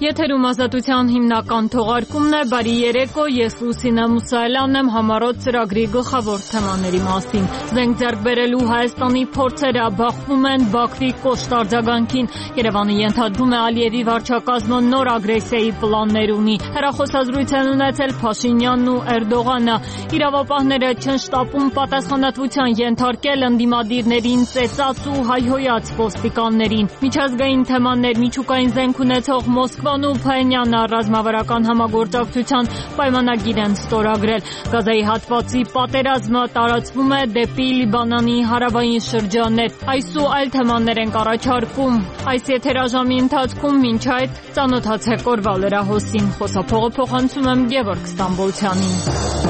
Եթերում ազատության հիմնական թողարկումն է, բարի երեկո, ես Լուսինե Մուսայելյանն եմ, համառոտ ծրագրի գլխավոր թեմաների մասին։ Զենք ձեռք բերելու Հայաստանի փորձերը բախվում են Բաքվի կոշտ արձագանքին։ Երևանը ենթադրում է Ալիևի վարչակազմը նոր ագրեսիայի պլաններ ունի։ Հեռախոսազրույց են ունեցել Փաշինյանն ու Էրդողանը։ Իրավապահները չեն շտապում պատասխանատվության ենթարկել ընդդիմադիրներին ծեծած ու հայհոյած ոստիկաններին։ Միջազգային թեմաներ, միջուկային զենք ունեցող Մոսկվան ու Փայինյանը ռազմավարական համագործակցության պայմանագիր են ստորագրել։ Գազայի հատվածի պատերազմը տարածվում է դեպի Լիբանանի հարավային շրջաններ։ Այս ու այլ թեմաներ ենք առաջարկում այս եթերաժամի ընթացքում, մինչ այդ ծանոթացեք օրվա լրահոսին։ Խոսափողը փոխանցում եմ Գևորգ Ստամբոլցյանին։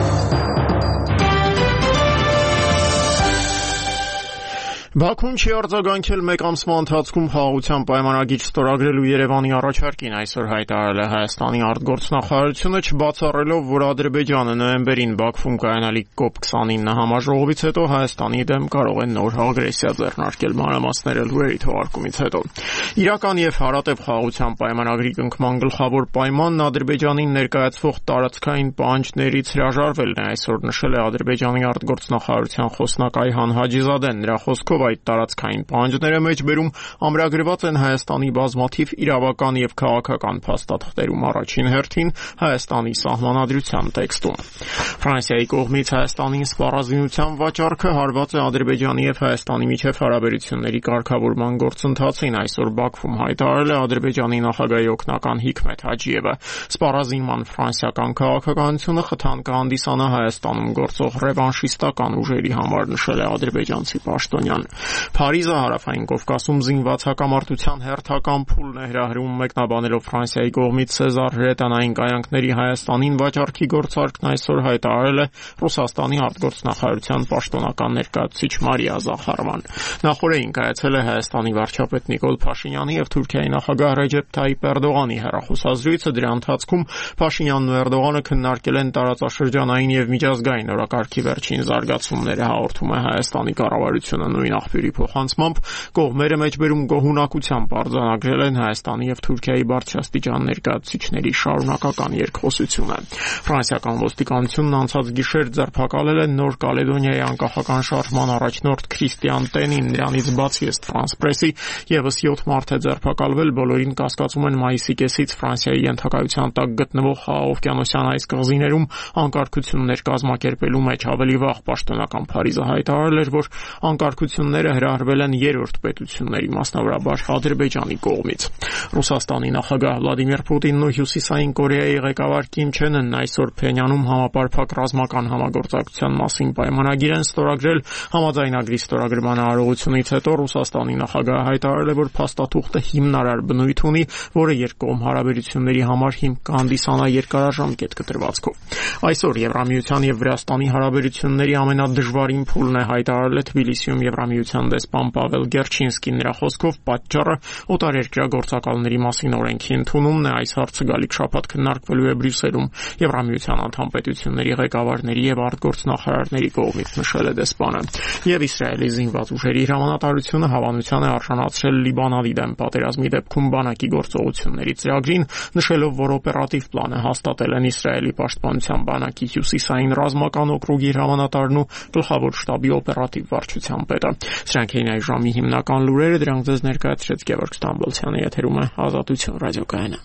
Բաքուն չի արձագանքել մեկ ամսվա ընթացքում խաղաղության պայմանագիր ստորագրելու Երևանի առաջարկին, այսօր հայտարարել է Հայաստանի արտգործնախարարությունը, չբացառելով, որ Ադրբեջանը նոյեմբերին Բաքվում կայանալիք COP29 համաժողովից հետո Հայաստանի դեմ կարող է նոր ագրեսիա ձեռնարկել։ Մանրամասները լուրերի թողարկումից հետո։ Իրական եւ հարատեւ խաղաղության պայմանագրի կնքման գլխավոր պայմանն Ադրբեջանին ներկայացվող տարածքային պահանջներից հրաժարվելն է, այսօր նշել է Ադրբեջանի արտգործնախարարության խոսնակ Այհան Հաջիզադեն։ Նրա խոսքով այդ տարածքային պահանջները մեջբերում ամրագրված են Հայաստանի բազմաթիվ իրավական եւ քաղաքական փաստաթղթերում, առաջին հերթին Հայաստանի սահմանադրության տեքստում։ Ֆրանսիայի կողմից Հայաստանին սպառազինության վաճառքը հարված է Ադրբեջանի եւ Հայաստանի միջև հարաբերությունների կարգավորման գործընթացին, այսօր Բաքվում հայտարարել է Ադրբեջանի նախագահի օգնական Հիկմետ Հաջիևը։ Սպառազինման ֆրանսիական քաղաքականությունը խթան կհանդիսանա Հայաստանում գործող ռևանշիստական ուժերի համար, նշել է ադրբեջանցի պաշտոնյան։ Փարիզը հարավային Կովկասում զինված հակամարտության հերթական փուլն է հրահրում, մեկնաբանելով Ֆրանսիայի կողմից Սեզար հրետանային կայանքների Հայաստանին վաճառքի գործարքն այսօր հայտարարել է Ռուսաստանի արտգործնախարարության պաշտոնական ներկայացուցիչ Մարիա Զախարովան։ Նախորդին կայացել է Հայաստանի վարչապետ Նիկոլ Փաշինյանի եւ Թուրքիայի նախագահ Ռեջեփ Թայիպ Էրդողանի հեռախոսազրույցը, դրա ընթացքում Փաշինյանն ու Էրդողանը քննարկել են տարածաշրջանային եւ միջազգային օրակարգի վերջին զարգացումները, հաղորդում է Հայաստանի կառավարությունը։ Նույն աղբյուրի փոխանցմամբ կողմերը մեջբերում գոհունակությամբ արձանագրել են Հայաստանի եւ Թուրքիայի բարձրաստիճան ներկայացուցիչների շարունակական երկխոսությունը։ Ֆրանսիական ոստիկանությունն անցած գիշեր ձերբակալել է Նոր Կալեդոնիայի անկախական շարժման առաջնորդ Քրիստիան Տենին, նրանից բացի ըստ France Press-ի եւս 7 մարդ է ձերբակալվել, բոլորին կասկածում են մայիսի կեսից Ֆրանսիայի ենթակայության տակ գտնվող Խաղաղօվկիանոսյան այս կղզիներում անկարգություններ կազմակերպելու մեջ։ Ավելի վաղ պաշտոնական Փարիզը հայտարարել էր, որ անկարգությունները հրահրվել են երրորդ պետությունների, մասնավորաբար Ադրբեջանի կողմից։ Ռուսաստանի նախագահ Վլադիմիր Պուտինն ու Հյուսիսային Կորեայի ղեկավար Կիմ Չեն Ընն այսօր Փենյանում համապարփակ ռազմական համագործակցության մասին պայմանագիր են ստորագրել։ Համաձայնագրի ստորագրման արարողությունից հետո Ռուսաստանի նախագահը հայտարարել է, որ փաստաթուղթը հիմնարար բնույթ ունի, որը երկկողմ հարաբերությունների համար հիմք կհանդիսանա երկարաժամկետ կտրվածքով։ Այսօր Եվրամիության եւ Վրաստանի հարաբերությունների ամենադժվարին փուլն է, հայտարարել է Թբիլիսիում Եվրամիության դեսպան Պավել Գերչինսկին։ Նրա խոսքով պատճառը օտարերկրյա գործակալների մասին օրենքի ընդունումն է։ Այս հարցը գալիք շաբաթ քննարկվելու է Բրյուսելում Եվրամիության անդամ պետությունների ղեկավարների եւ արտգործնախարարների կողմից, նշել է դեսպանը։ Եվ Իսրայելի զինված ուժերի հրամանատարությունը հավանության է արժանացրել Լիբանանի դեմ պատերազմի դեպքում բանակի գործողությունների ծրագրին, նշելով, որ օպերատիվ պլանը հաստատել են Իսրայելի պաշտպանության բանակի հյուսիսային ռազմական օկրուգի հրամանատարն ու գլխավոր շտաբի օպերատիվ վարչության պետը։ Սրանք էին այս ժամի հիմնական լուրերը, դրանք ձեզ ներկայացրեց Գևորգ Ստամբոլցյանը, եթերում է Ազատություն ռադիոկայանը։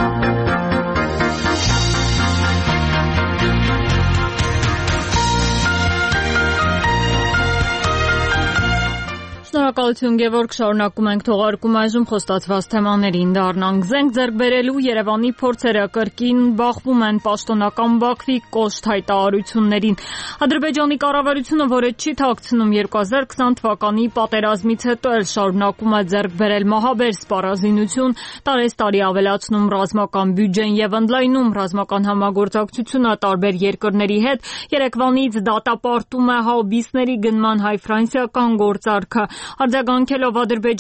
Շնորհակալություն Գևորգ, շարունակում ենք թողարկում այժմ խոստացված թեմաներին դառնանք։ Զենք ձեռք բերելու Երևանի փորձերը կրկին բախվում են պաշտոնական Բաքվի կոշտ հայտարարություններին։ Ադրբեջանի կառավարությունը, որը չի թաքցնում 2020 թվականի պատերազմից հետո էլ շարունակում է ձեռք բերել մահաբեր սպառազինություն, տարեստարի ավելացնում ռազմական բյուջեն եւ ընդլայնում ռազմական համագործակցությունը տարբեր երկրների հետ, երեկվանից դատապարտում է հաուբիսների գնման հայ-ֆրանսիական գործարքը։ Արձագանքելով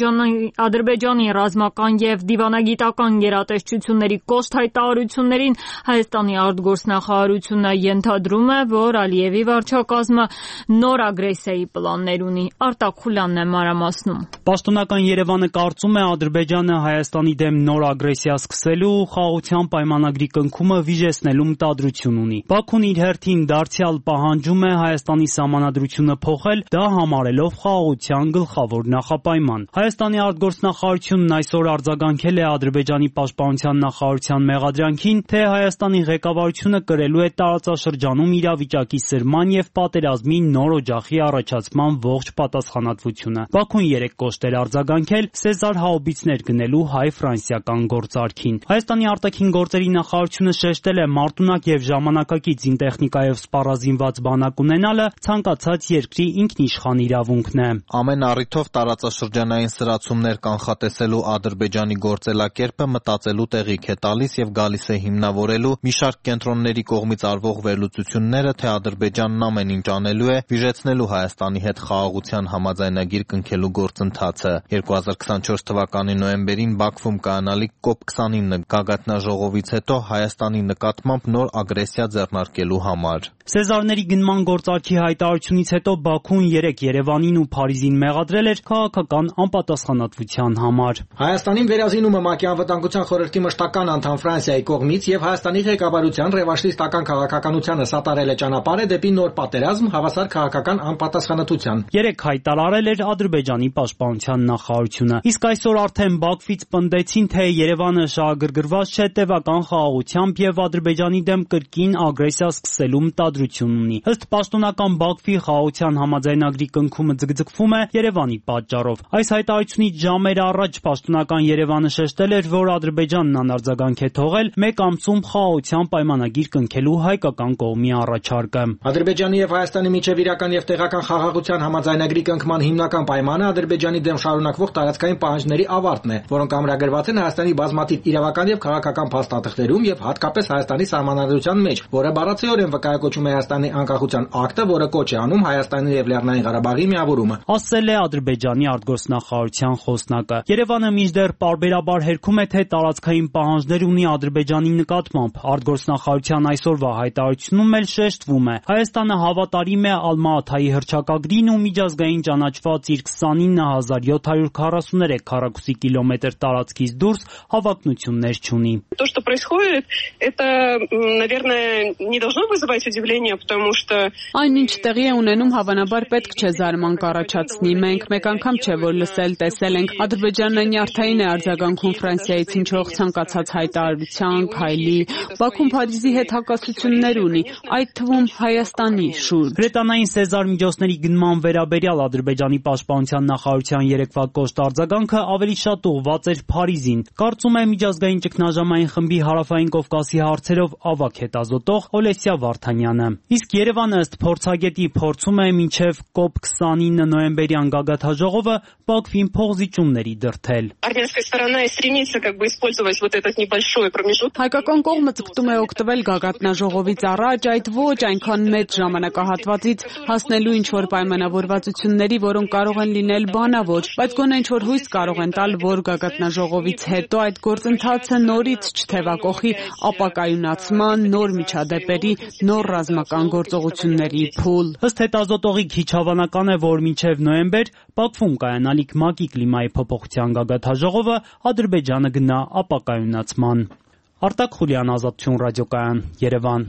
Ադրբեջանի ռազմական եւ դիվանագիտական գերատեսչությունների կոշտ հայտարարություններին, Հայաստանի արտգործնախարարությունը ենթադրում է, որ Ալիևի վարչակազմը նոր ագրեսիայի պլաններ ունի։ Արտակ Խուլյանն է մանրամասնում։ Պաշտոնական Երևանը կարծում է, Ադրբեջանը Հայաստանի դեմ նոր ագրեսիա սկսելու ու խաղաղության պայմանագրի կնքումը վիժեցնելու մտադրություն ունի։ Բաքուն իր հերթին դարձյալ պահանջում է Հայաստանի սահմանադրությունը փոխել, դա համարելով խաղաղության գլխավոր նախապայման։ Հայաստանի արտգործնախարարությունն այսօր արձագանքել է Ադրբեջանի պաշտպանության նախարարության մեղադրանքին, թե Հայաստանի ղեկավարությունը կրելու է տարածաշրջանում իրավիճակի սրման եւ պատերազմի նոր օջախի առաջացման ողջ պատասխանատվությունը։ Բաքուն երեկ կոշտ էր արձագանքել Սեզար հաուբիցներ գնելու հայ-ֆրանսիական գործարքին։ Հայաստանի արտաքին գործերի նախարարությունը շեշտել է մարտունակ եւ ժամանակակից զինտեխնիկայով սպառազինված բանակ ունենալը ցանկացած երկրի ինքնիշխան իրավունքն է։ Ամեն առիթով տարածաշրջանային սրացումներ կանխատեսելու Ադրբեջանի գործելակերպը մտածելու տեղիք է տալիս եւ գալիս է հիմնավորելու մի շարք կենտրոնների կողմից արվող վերլուծությունները, թե Ադրբեջանն ամեն ինչ անելու է վիժեցնելու Հայաստանի հետ խաղաղության համաձայնագիր կնքելու գործընթացը։ 2024 թվականի նոյեմբերին Բաքվում կայանալիք COP29 գագաթնաժողովից հետո Հայաստանի նկատմամբ նոր ագրեսիա ձեռնարկելու համար։ Սեզարների գնման գործարքի հայտարարությունից հետո Բաքուն երեկ Երևանին ու Փարիզին մեղադրել էր քաղաքական անպատասխանատվության համար։ Հայաստանին վերազինումը ՄԱԿ-ի անվտանգության խորհրդի մշտական անդամ Ֆրանսիայի կողմից եւ Հայաստանի ղեկավարության ռևանշիստական քաղաքականությանը սատարել է ճանապարհը դեպի նոր պատերազմ հավասար քաղաքական անպատասխանատվության։ Երեկ հայտարարել էր Ադրբեջանի պաշտպանության նախարարությունը։ Իսկ այսօր արդեն Բաքվից պնդեցին, թե Երևանը շահագրգռված չէ տևական խաղաղությամբ եւ Ադրբեջանի դեմ կրկին ագրեսիա սկսելու մտադրություն ունի։ Ըստ պաշտոնական Բաքվի խաղաղության համաձայնագրի կնքումը ձգձգվում է Երևանի պատճառով։ Այս հայտարարությունից ժամեր առաջ պաշտոնական Երևանը շեշտել էր, որ Ադրբեջանն անարձագանք է թողել մեկ ամսում խաղաղության պայմանագիր կնքելու հայկական կողմի առաջարկը։ Ադրբեջանի եւ Հայաստանի միջև իրական եւ տեղական խաղաղության համաձայնագրի կնքման հիմնական պայմանը Ադրբեջանի դեմ շարունակվող տարածքային պահանջների ավարտն է, որոնք ամրագրված են Հայաստանի բազմաթիվ իրավական եւ քաղաքական փաստաթղթերում եւ հատկապես Հայաստանի սահմանադրության մեջ, որը բառացիորեն վկայակոչում է Հայաստանի անկախության ակտը, որը կոչ է անում Հայաստանի եւ Լեռնային Ղարաբաղի միավորումը։ Ասել է Ադրբեջանի արտգործնախարարության խոսնակը։ Երևանը մինչդեռ պարբերաբար հերքում է, թե տարածքային պահանջներ ունի Ադրբեջանի նկատմամբ։ Արտգործնախարարության այսօրվա հայտարարությունում էլ շեշտվում է. Հայաստանը հավատարիմ է Ալմա-Աթայի հռչակագրին ու միջազգային ճանաչված իր 29743 քառակուսի կիլոմետր տարածքից դուրս հավակնություններ չունի։ То, что происходит, это, наверное, не должно вызывать удивление, потому что Այն ինչ տեղի է ունենում, հավանաբար պետք չէ զարմանք առաջացնի։ Մենք մեկ անգամ չէ որ լսել, տեսել ենք Ադրբեջանն նյարդային է արձագանքում Ֆրանսիայից հնչող ցանկացած հայտարարության, քայլի։ Բաքուն Փարիզի հետ հակասություններ ունի, այդ թվում Հայաստանի շուրջ։ Բրետանային Սեզար միջոցների գնման վերաբերյալ Ադրբեջանի պաշտպանության նախարարության երեկվա կոշտ արձագանքը ավելի շատ ուղղված էր Փարիզին։ Կարծում է միջազգային ճգնաժամային խմբի հարավային Կովկասի հարցերով ավագ հետազոտող Օլեսիա Վարդանյանը։ Իսկ Երևանը ըստ փորձագետի փորձում է մինչև COP29 նոյեմբերյան գագաթնաժողովը Բաքվին փոխզիջումների դրդել։ армянская сторона и стремится использовать вот этот небольшой промежуток. Հայկական կողմը ցկտում է օգտվել գագաթնաժողովից առաջ այդ ոչ այնքան մեծ ժամանակահատվածից հասնելու ինչ-որ պայմանավորվածությունների, որոնք կարող են լինել բանավոր, բայց գոնե ինչ-որ հույս կարող են տալ, որ գագաթնաժողովից հետո այդ գործընթացը նորից չթևակողի ապակայունացման, նոր միջադեպերի, նոր ռազմական գործողությունների փուլ։ Ըստ հետազոտողի քիչ հավանական է, որ մինչև նոյեմբեր Բաքվում կայանալիք ՄԱԿ-ի կլիմայի փոփոխության գագաթնաժողովը Ադրբեջանը գնա ապակայունացման։ Արտակ Խուլյան, Ազատություն ռադիոկայան, Երևան։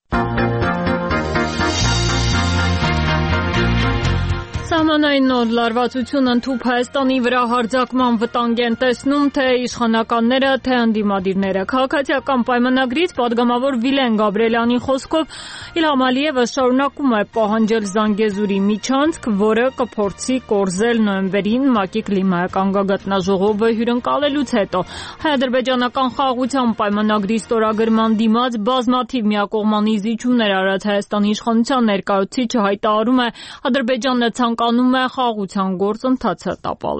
Սահմանային նոր լարվածությունը ընդհուպ Հայաստանի վրա հարձակման վտանգ են տեսնում թե իշխանականները, թե ընդդիմադիրները։ Քաղաքացիական պայմանագրից պատգամավոր Վիլեն Գաբրիելյանի խոսքով Իլհամ Ալիևը շարունակում է պահանջել Զանգեզուրի միջանցք, որը կփորձի կորզել նոյեմբերին ՄԱԿ-ի կլիմայական գագաթնաժողովը հյուրընկալելուց հետո։ Հայ-ադրբեջանական խաղաղության պայմանագրի ստորագրման դիմաց բազմաթիվ միակողմանի զիջումներ արած Հայաստանի իշխանության ներկայացուցիչը հայտարարում է Ադրբեջանը ցանկանում է խաղաղության գործընթացը տապալել։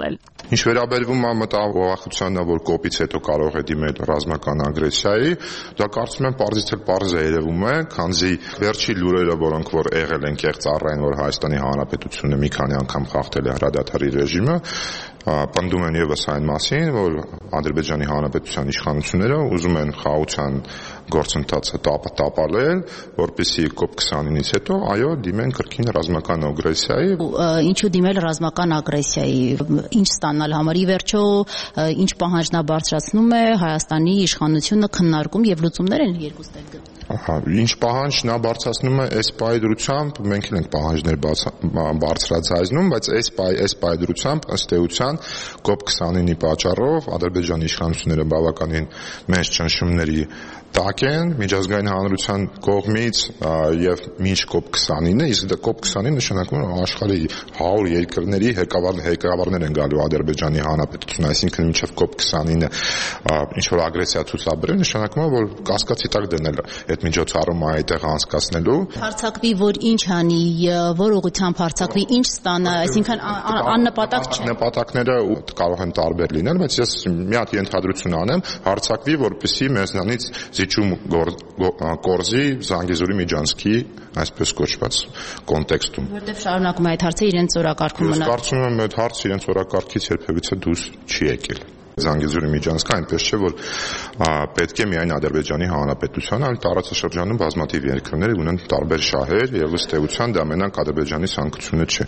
Ինչ վերաբերվում է մտահոգությունն, որ կոպից հետո կարող է դիմել ռազմական ագրեսիայի, դա կարծում եմ պարզից էլ պարզ է երևում է, քանզի վերջի լուրերը, որոնք որ եղել են կեղծ առայն, որ Հայաստանի Հանրապետությունը մի քանի անգամ խախտել է հրադադարի ռեժիմը, պնդում են եւս այն մասին, որ Ադրբեջանի Հանրապետության իշխանությունները ուզում են խաղաղության գործընթացը տապալել, որպեսզի COP29-ից հետո այո դիմեն կրկին ռազմական ագրեսիայի։ Ինչու դիմել ռազմական ագրեսիայի, ինչ ստանալ համար, ի վերջո ինչ պահանջն բարձրացնում է Հայաստանի իշխանությունը քննարկում եւ լուծումներ են երկուստեղ գտնում։ Ինչ պահանջ նա բարձրացնում է այս պայդրությամբ, մենք էլ ենք պահանջներ բարձրացնում, բայց այս պայդրությամբ ըստ էության COP29-ի պատճառով Ադրբեջանի իշխանությունները բավականին մեծ ճնշումների տակ են միջազգային հանրության կողմից եւ մինչ COP29-ը, իսկ դա COP29-ը նշանակում է աշխարհի 100 երկրների ղեկավարներ են գալու Ադրբեջանի Հանրապետություն, այսինքն մինչեւ COP29-ը ինչ որ ագրեսիա ցուցաբերել, նշանակում է որ կասկածի տակ դնել այդ միջոցառումը այդտեղ անցկացնելու։ Հարձակվի, որ ինչ անի, որ ուղղությամբ հարձակվի, ինչ ստանա, այսինքն աննպատակ չէ։ Նպատակները կարող են տարբեր լինել, բայց ես մի հատ ենթադրություն անեմ, հարձակվի, որպեսզի մեզնանից զիջում կորզի Զանգեզուրի միջանցքի այսպես կոչված կոնտեքստում։ Որտեվ շարունակում է այդ հարցը իրենց օրակարգում մնալ։ Ես կարծում եմ այդ հարցը իրենց օրակարգից երբևիցե դուրս չի եկել։ Զանգեզուրի միջանցքը այնպես չէ, որ պետք է միայն Ադրբեջանի Հանրապետությանը, այլ տարածաշրջանում բազմաթիվ երկրներ ունեն տարբեր շահեր եւ ըստ էության դա մենակ Ադրբեջանի ցանկությունը չէ։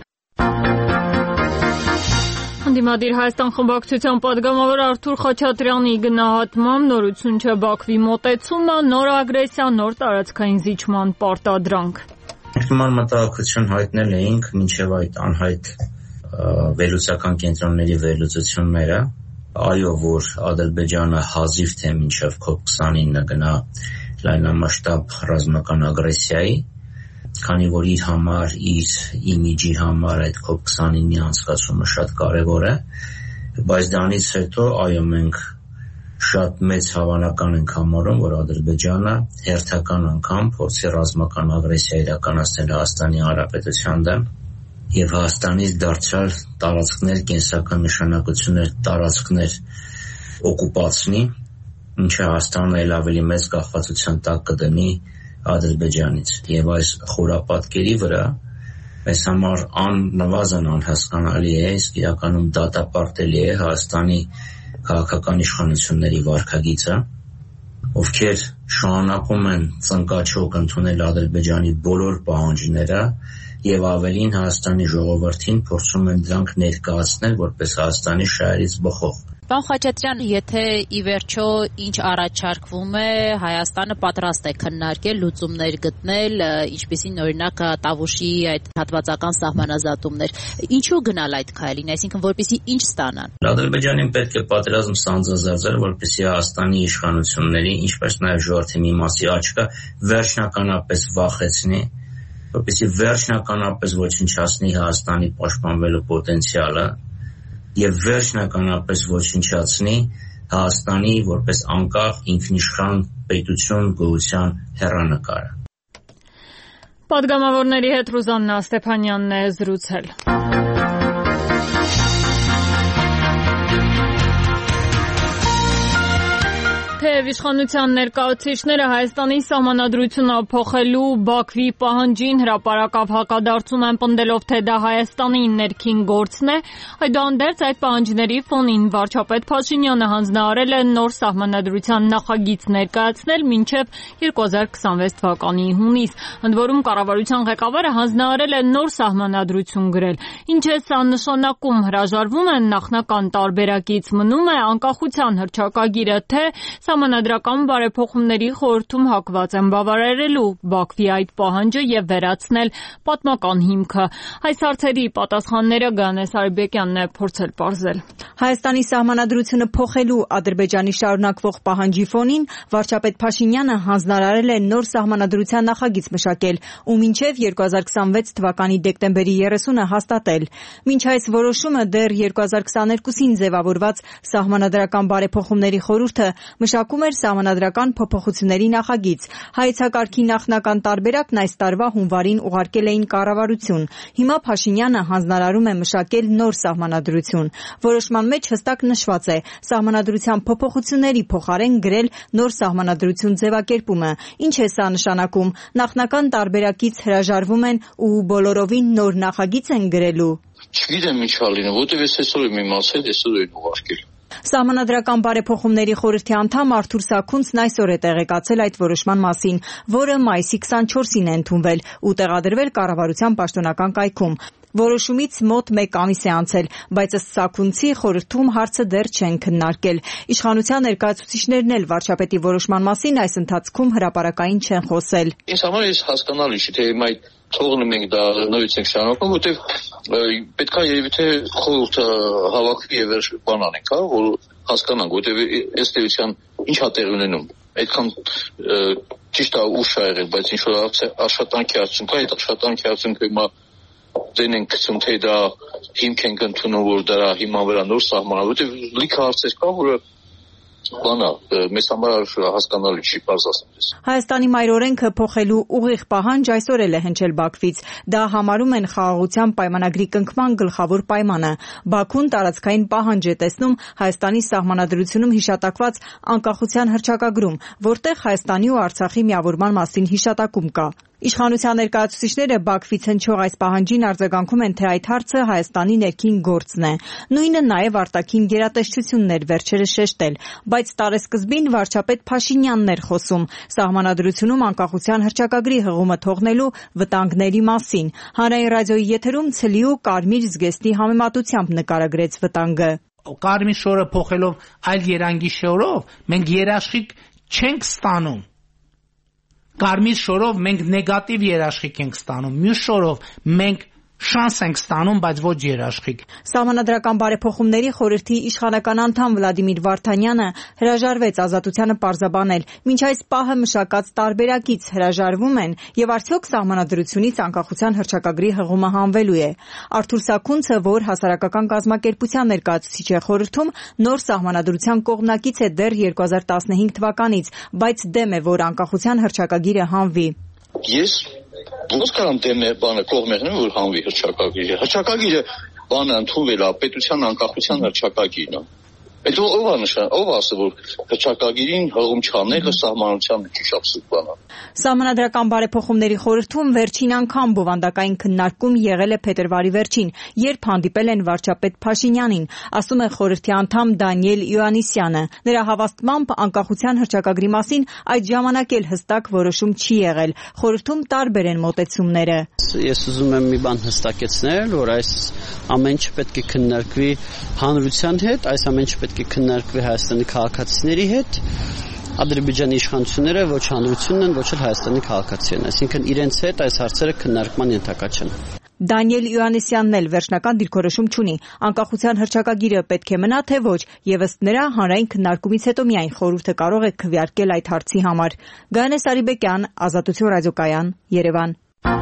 Դիմադիր Հայաստան խմբակցության պատգամավոր Արթուր Խաչատրյանի գնահատմամբ նորություն չէ Բաքվի մոտեցումը, նոր ագրեսիա, նոր տարածքային զիջման պարտադրանք։ Նման մտահոգություն հայտնել էինք մինչև այդ անհայտ վերլուծական կենտրոնների վերլուծությունները, այո, որ Ադրբեջանը հազիվ թե մինչև COP29-ը գնա լայնամասշտաբ ռազմական ագրեսիայի, քանի որ իր համար, իր իմիջի համար այդ COP29-ի անցկացումը շատ կարևոր է, բայց դրանից հետո այո մենք շատ մեծ հավանական ենք համարում, որ Ադրբեջանը հերթական անգամ փորձի ռազմական ագրեսիա իրականացնել Հայաստանի Հանրապետության դեմ եւ Հայաստանից դարձյալ տարածքներ, կենսական նշանակություններ, տարածքներ օկուպացնի, ինչը Հայաստանը ել ավելի մեծ կախվածության տակ կդնի Ադրբեջանից եւ այս խորապատկերի վրա այս համար աննվազն անհասկանալի է, իսկ իրականում դատապարտելի է Հայաստանի քաղաքական իշխանությունների վարքագիծը, ովքեր շարունակում են ծնկաչոք ընդունել Ադրբեջանի բոլոր պահանջները եւ ավելին Հայաստանի ժողովրդին փորձում են դրանք ներկայացնել որպես Հայաստանի շահերից բխող։ Պարոն Խաչատրյան, եթե ի վերջո ինչ առաջարկվում է, Հայաստանը պատրաստ է քննարկել, լուծումներ գտնել, ինչպիսին օրինակ Տավուշի այդ հատվածական սահմանազատումներ, ինչու գնալ այդ քայլին, այսինքն որպեսզի ինչ ստանան։ Ադրբեջանին պետք է պատերազմ սանձազերծել, որպեսզի Հայաստանի իշխանությունների, ինչպես նաև ժողովրդի մի մասի աչքը վերջնականապես վախեցնի, որպեսզի վերջնականապես ոչնչացնի Հայաստանի պաշտպանվելու պոտենցիալը եւ վերջնականապես ոչնչացնի Հայաստանի որպես անկախ ինքնիշխան պետություն գոյության հեռանկարը։ Պատգամավորների հետ Ռուզաննա Ստեփանյանն է զրուցել։ Թեև իշխանության ներկայացուցիչները Հայաստանի սահմանադրությունը փոխելու Բաքվի պահանջին հրապարակավ հակադարձում են պնդելով, թե դա Հայաստանի ներքին գործն է, այդուհանդերձ այդ պահանջների ֆոնին վարչապետ Փաշինյանը հանձնարարել է նոր սահմանադրության նախագիծ ներկայացնել մինչև 2026 թվականի հունիս, ընդ որում կառավարության ղեկավարը հանձնարարել է նոր սահմանադրություն գրել։ Ինչ է սա նշանակում, հրաժարվում են նախնական տարբերակից, մնում է անկախության հռչակագիրը, թե Սահմանադրական բարեփոխումների խորհրդում հակված են բավարարելու Բաքվի այդ պահանջը եւ վերացնել պատմական հիմքը։ Այս հարցերի պատասխանները Գանես Արիբեկյանն է փորձել պարզել։ Հայաստանի սահմանադրությունը փոխելու Ադրբեջանի շարունակվող պահանջի ֆոնին վարչապետ Փաշինյանը հանձնարարել է նոր սահմանադրության նախագիծ մշակել ու մինչև 2026 թվականի դեկտեմբերի 30-ը հաստատել։ Մինչ այս որոշումը դեռ 2022-ին ձևավորված սահմանադրական բարեփոխումների խորհուրդը մշակում էր սահմանադրական փոփոխությունների նախագիծ։ Հայեցակարգի նախնական տարբերակն այս տարվա հունվարին ուղարկել էին կառավարություն։ Հիմա Փաշինյանը հանձնարարում է մշակել նոր սահմանադրություն։ Որոշման մեջ հստակ նշված է սահմանադրության փոփոխությունների փոխարեն գրել նոր սահմանադրություն ձևակերպումը։ Ինչ է սա նշանակում։ Նախնական տարբերակից հրաժարվում են ու բոլորովին նոր նախագիծ են գրելու։ Չգիտեմ ինչ ալինը, որտեվ ես այսօր եմ իմացել, այսօր են ուղարկել։ Սահմանադրական բարեփոխումների խորհրդի անդամ Արթուր Սաքունցն այսօր է տեղեկացել այդ որոշման մասին, որը մայիսի 24-ին է ընդունվել ու տեղադրվել կառավարության պաշտոնական կայքում։ Որոշումից մոտ 1 ամիս է անցել, բայց ըստ Սաքունցի խորհրդում հարցը դեռ չեն քննարկել։ Իշխանության ներկայացուցիչներն էլ վարչապետի որոշման մասին այս ընթացքում հրապարակային չեն խոսել։ Ինձ համար էս հասկանալի չէ, թե հիմա թողնում ենք դա նորից ենք շարունակում, որտեվ պետք է երևի թե խորհուրդը հավաքվի եւ բան անենք, հա, որ հասկանանք, որտեվ ըստ էության ինչ է տեղի ունենում։ Այդքան ճիշտ է ուշ է եղել, բայց ինչ որ աշխատանքի արդյունք է, այդ աշխատանքի արդյունքը հիմա դեն ենք գցում, թե դա հիմք ենք ընդունում, որ դրա հիման վրա նոր սահմանա, որտեվ լիքը հարցեր կա, որը բանա, մեզ համար հասկանալի չի, պարզ ասեմ։ Հայաստանի մայրօրենքը փոխելու ուղիղ պահանջ այսօր էլ է հնչել Բաքվից։ Դա համարում են խաղաղության պայմանագրի կնքման գլխավոր պայմանը։ Բաքուն տարածքային պահանջ է տեսնում Հայաստանի սահմանադրությունում հիշատակված անկախության հռչակագրում, որտեղ Հայաստանի ու Արցախի միավորման մասին հիշատակում կա։ Իշխանության ներկայացուցիչները Բաքվից հնչող այս պահանջին արձագանքում են, թե այդ հարցը Հայաստանի ներքին գործն է։ Նույնը նաև արտաքին գերատեսչությունն էր վերջերս շեշտել, բայց տարեսկզբին վարչապետ Փաշինյանն էր խոսում սահմանադրությունում անկախության հռչակագրի հղումը թողնելու վտանգների մասին։ Հանրային ռադիոյի եթերում ցլի ու կարմիր զգեստի համեմատությամբ նկարագրեց վտանգը։ Կարմիր շորը փոխելով այլ երանգի շորով մենք երաշխիք չենք ստանում։ Կարմիր շորով մենք նեգատիվ երաշխիք ենք ստանում, մյուս շորով մենք շանս ենք ստանում, բայց ոչ երաշխիք։ Սահմանադրական բարեփոխումների խորհրդի իշխանական անդամ Վլադիմիր Վարդանյանը հրաժարվեց ազատությանը պարզաբանել, մինչ այս պահը մշակած տարբերակից հրաժարվում են եւ արդյոք սահմանադրությունից անկախության հռչակագրի հղումը հանվելու է։ Արթուր Սաքունցը, որ հասարակական կազմակերպության ներկայացուցիչ է խորհրդում, նոր սահմանադրության կողմնակից է դեռ 2015 թվականից, բայց դեմ է, որ անկախության հռչակագիրը հանվի։ Ես ոնց կարամ դեմ բանը կողմերն որ հանվի հռչակագիրը։ Հռչակագիրը բանը ընդունվել է պետության անկախության հռչակագիրն է։ Այդ ով ասել որ հռչակագիրին հղում չանելը սահմանության ճիշտ բան է։ Սահմանադրական բարեփոխումների խորհրդում վերջին անգամ բովանդակային քննարկում եղել է փետրվարի վերջին, երբ հանդիպել են վարչապետ Փաշինյանին, ասում է խորհրդի անդամ Դանիել Իոաննիսյանը։ Նրա հավաստմամբ անկախության հռչակագրի մասին այդ ժամանակ էլ հստակ որոշում չի եղել։ Խորհրդում տարբեր են մոտեցումները։ Ես ուզում եմ մի բան հստակեցնել, որ այս ամեն ինչ պետք է քննարկվի հանրության հետ, այս ամեն ինչ պետք է քննարկվի Հայաստանի քաղաքացիների հետ։ Ադրբեջանի իշխանությունները ոչ հանրությունն են, ոչ էլ Հայաստանի քաղաքացիներն, այսինքն իրենց հետ այս հարցերը քննարկման ենթակա չեն։ Դանիել Իոաննիսյանն էլ վերջնական դիրքորոշում չունի։ Անկախության հռչակագիրը պետք է մնա, թե ոչ, եւ ըստ նրա հանրային քննարկումից հետո միայն խորհուրդը կարող է քվեարկել այդ հարցի համար։ Գայանե Սարիբեկյան, Ազատություն ռադիոկայան, Երևան։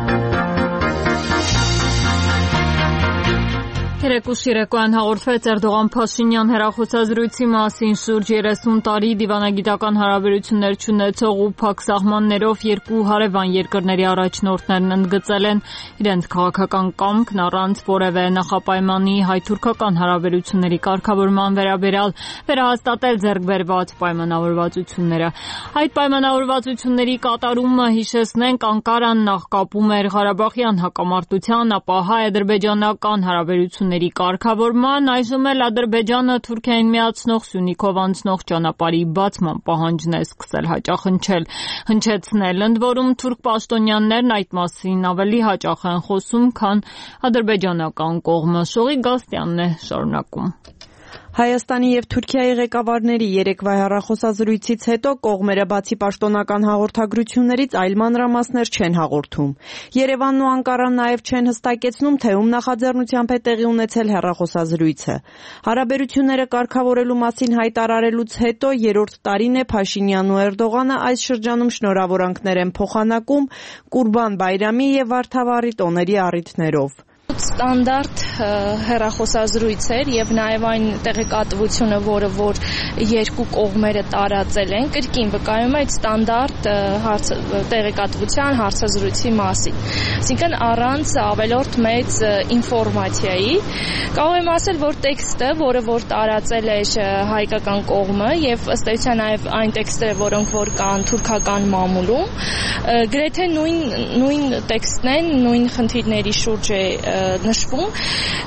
Երեկոյան հաղորդվեց Էրդողան-Փաշինյան հեռախոսազրույցի մասին շուրջ 30 տարի դիվանագիտական հարաբերություններ չունեցող ու փակ սահմաններով երկու հարևան երկրների առաջնորդներն ընդգծել են իրենց քաղաքական կամքն առանց որևէ նախապայմանի հայ-թուրքական հարաբերությունների կարգավորման վերաբերյալ վերահաստատել ձեռք բերված պայմանավորվածությունները։ Այդ պայմանավորվածությունների կատարումը, հիշեցնենք, Անկարան նախ կապում էր Ղարաբաղյան հակամարտության, ապա հայ-ադրբեջանական հարաբերությունների կարգավորման, այժմ էլ Ադրբեջանը Թուրքիային միացնող Սյունիքով անցնող ճանապարհի բացման պահանջն է սկսել հնչեցնել, ընդ որում թուրք պաշտոնյաներն այդ մասին ավելի հաճախ են խոսում, քան ադրբեջանական կողմը։ Շողի Գաստյանն է շարունակում։ Հայաստանի եւ Թուրքիայի ղեկավարների երեկվա հեռախոսազրույցից հետո կողմերը բացի պաշտոնական հաղորդագրություններից այլ մանրամասներ չեն հաղորդում։ Երևանն ու Անկարան նաեւ չեն հստակեցնում, թե ում նախաձեռնությամբ է տեղի ունեցել հեռախոսազրույցը։ Հարաբերությունները կարգավորելու մասին հայտարարելուց հետո երրորդ տարին է Փաշինյանն ու Էրդողանը այս շրջանում շնորհավորանքներ են փոխանակում Կուրբան Բայրամի եւ Վարդավառի տոների առիթներով։ Ստանդարտ հեռախոսազրույց էր եւ նաեւ այն տեղեկատվությունը, որ երկու կողմերը տարածել են, կրկին վկայում է այդ ստանդարտ տեղեկատվության հարցազրույցի մասին։ Այսինքն առանց ավելորդ մեծ ինֆորմացիայի կարող եմ ասել, որ տեքստը, որը որ տարածել էր հայկական կողմը եւ ըստ էության նաեւ այն տեքստերը, որոնք որ կան թուրքական մամուլում, գրեթե նույն տեքստն են, նույն խնդիրների շուրջ է նշվում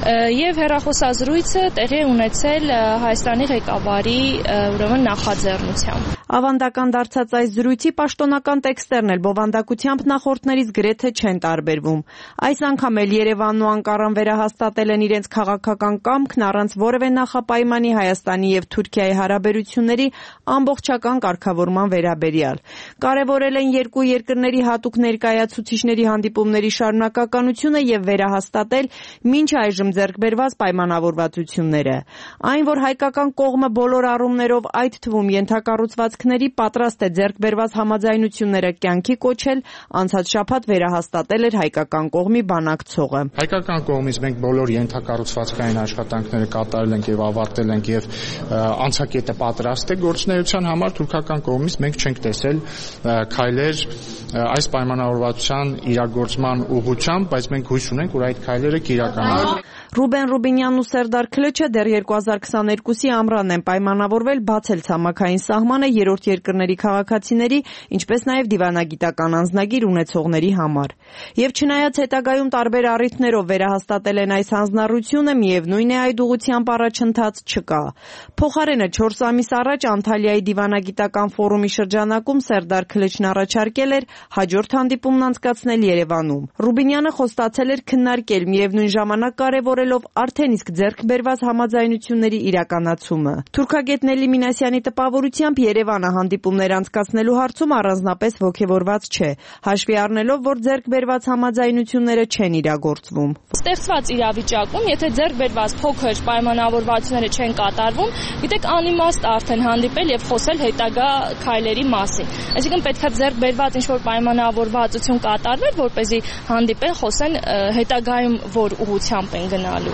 եւ հեռախոսազրույցը տեղի ունեցել Հայաստանի ղեկավարի ուրեմն նախաձեռնությամբ։ Ավանդական դարձած այս զրույցի պաշտոնական տեքստերն էլ բովանդակությամբ նախորդներից գրեթե չեն տարբերվում։ Այս անգամ էլ Երևանն ու Անկարան վերահաստատել են իրենց քաղաքական կամքն առանց որևէ նախապայմանի Հայաստանի եւ Թուրքիայի հարաբերությունների ամբողջական կարգավորման վերաբերյալ։ Կարևորել են երկու երկրների հատուկ ներկայացուցիչների հանդիպումների շարունակականությունը եւ վերահաստատել մինչ այժմ ձեռք բերված պայմանավորվածությունները։ Այն, որ հայկական կողմը բոլոր առումներով, այդ թվում ենթակառուցվածքների պատրաստ է ձեռք բերված համաձայնությունները կյանքի կոչել, անցած շաբաթ վերահաստատել էր հայկական կողմի բանակցողը։ Հայկական կողմից մենք բոլոր ենթակառուցվածքային աշխատանքները կատարել ենք եւ ավարտել ենք եւ անցակետը պատրաստ է գործունեության համար, թուրքական կողմից մենք չենք տեսել քայլեր այս պայմանավորվածության իրագործման ուղղությամբ, բայց մենք հույս ունենք, որ այդ քայլերը կիրականանան։ Ռուբեն Ռուբինյանն ու Սերդար Քլեչը դեռ 2022-ի ամռանն են պայմանավորվել բացել ցամաքային սահմանը երրորդ երկրների քաղաքացիների, ինչպես նաև դիվանագիտական անձնագիր ունեցողների համար։ Եվ չնայած հետագայում տարբեր առիթներով վերահաստատել են այս հանձնառությունը, միևնույն է այդ ուղղությամբ առաջընթաց չկա։ Փոխարենը 4 ամիս առաջ Անտալիայի դիվանագիտական ֆորումի շրջանակում Սերդար Քլեչն առաջարկել էր հաջորդ հանդիպումն անցկացնել Երևանում։ Ռուբինյանը խոստացել էր քննարկել միևնույն ժամանակ կարևորելով արդեն իսկ ձեռք բերված համաձայնությունների իրականացումը։ Թուրքագետ Նելի Մինասյանի տպավորությամբ Երևանը հանդիպումներ անցկացնելու հարցում առանձնապես ոգևորված չէ, հաշվի առնելով, որ ձեռք բերված համաձայնությունները չեն իրագործվում։ Ստեղծված իրավիճակում, եթե ձեռք բերված փոքր պայմանավորվածությունները չեն կատարվում, գիտեք, անիմաստ արդեն հանդիպել եւ խոսել հետագա քայլերի մասին։ Այսինքն պետքա ձեռք բերված ինչ-որ պայմանավորվածություն կատարվեր, որպեսզի հանդիպեն, խոսեն հետագայում որ ուղղությամբ են գնալու։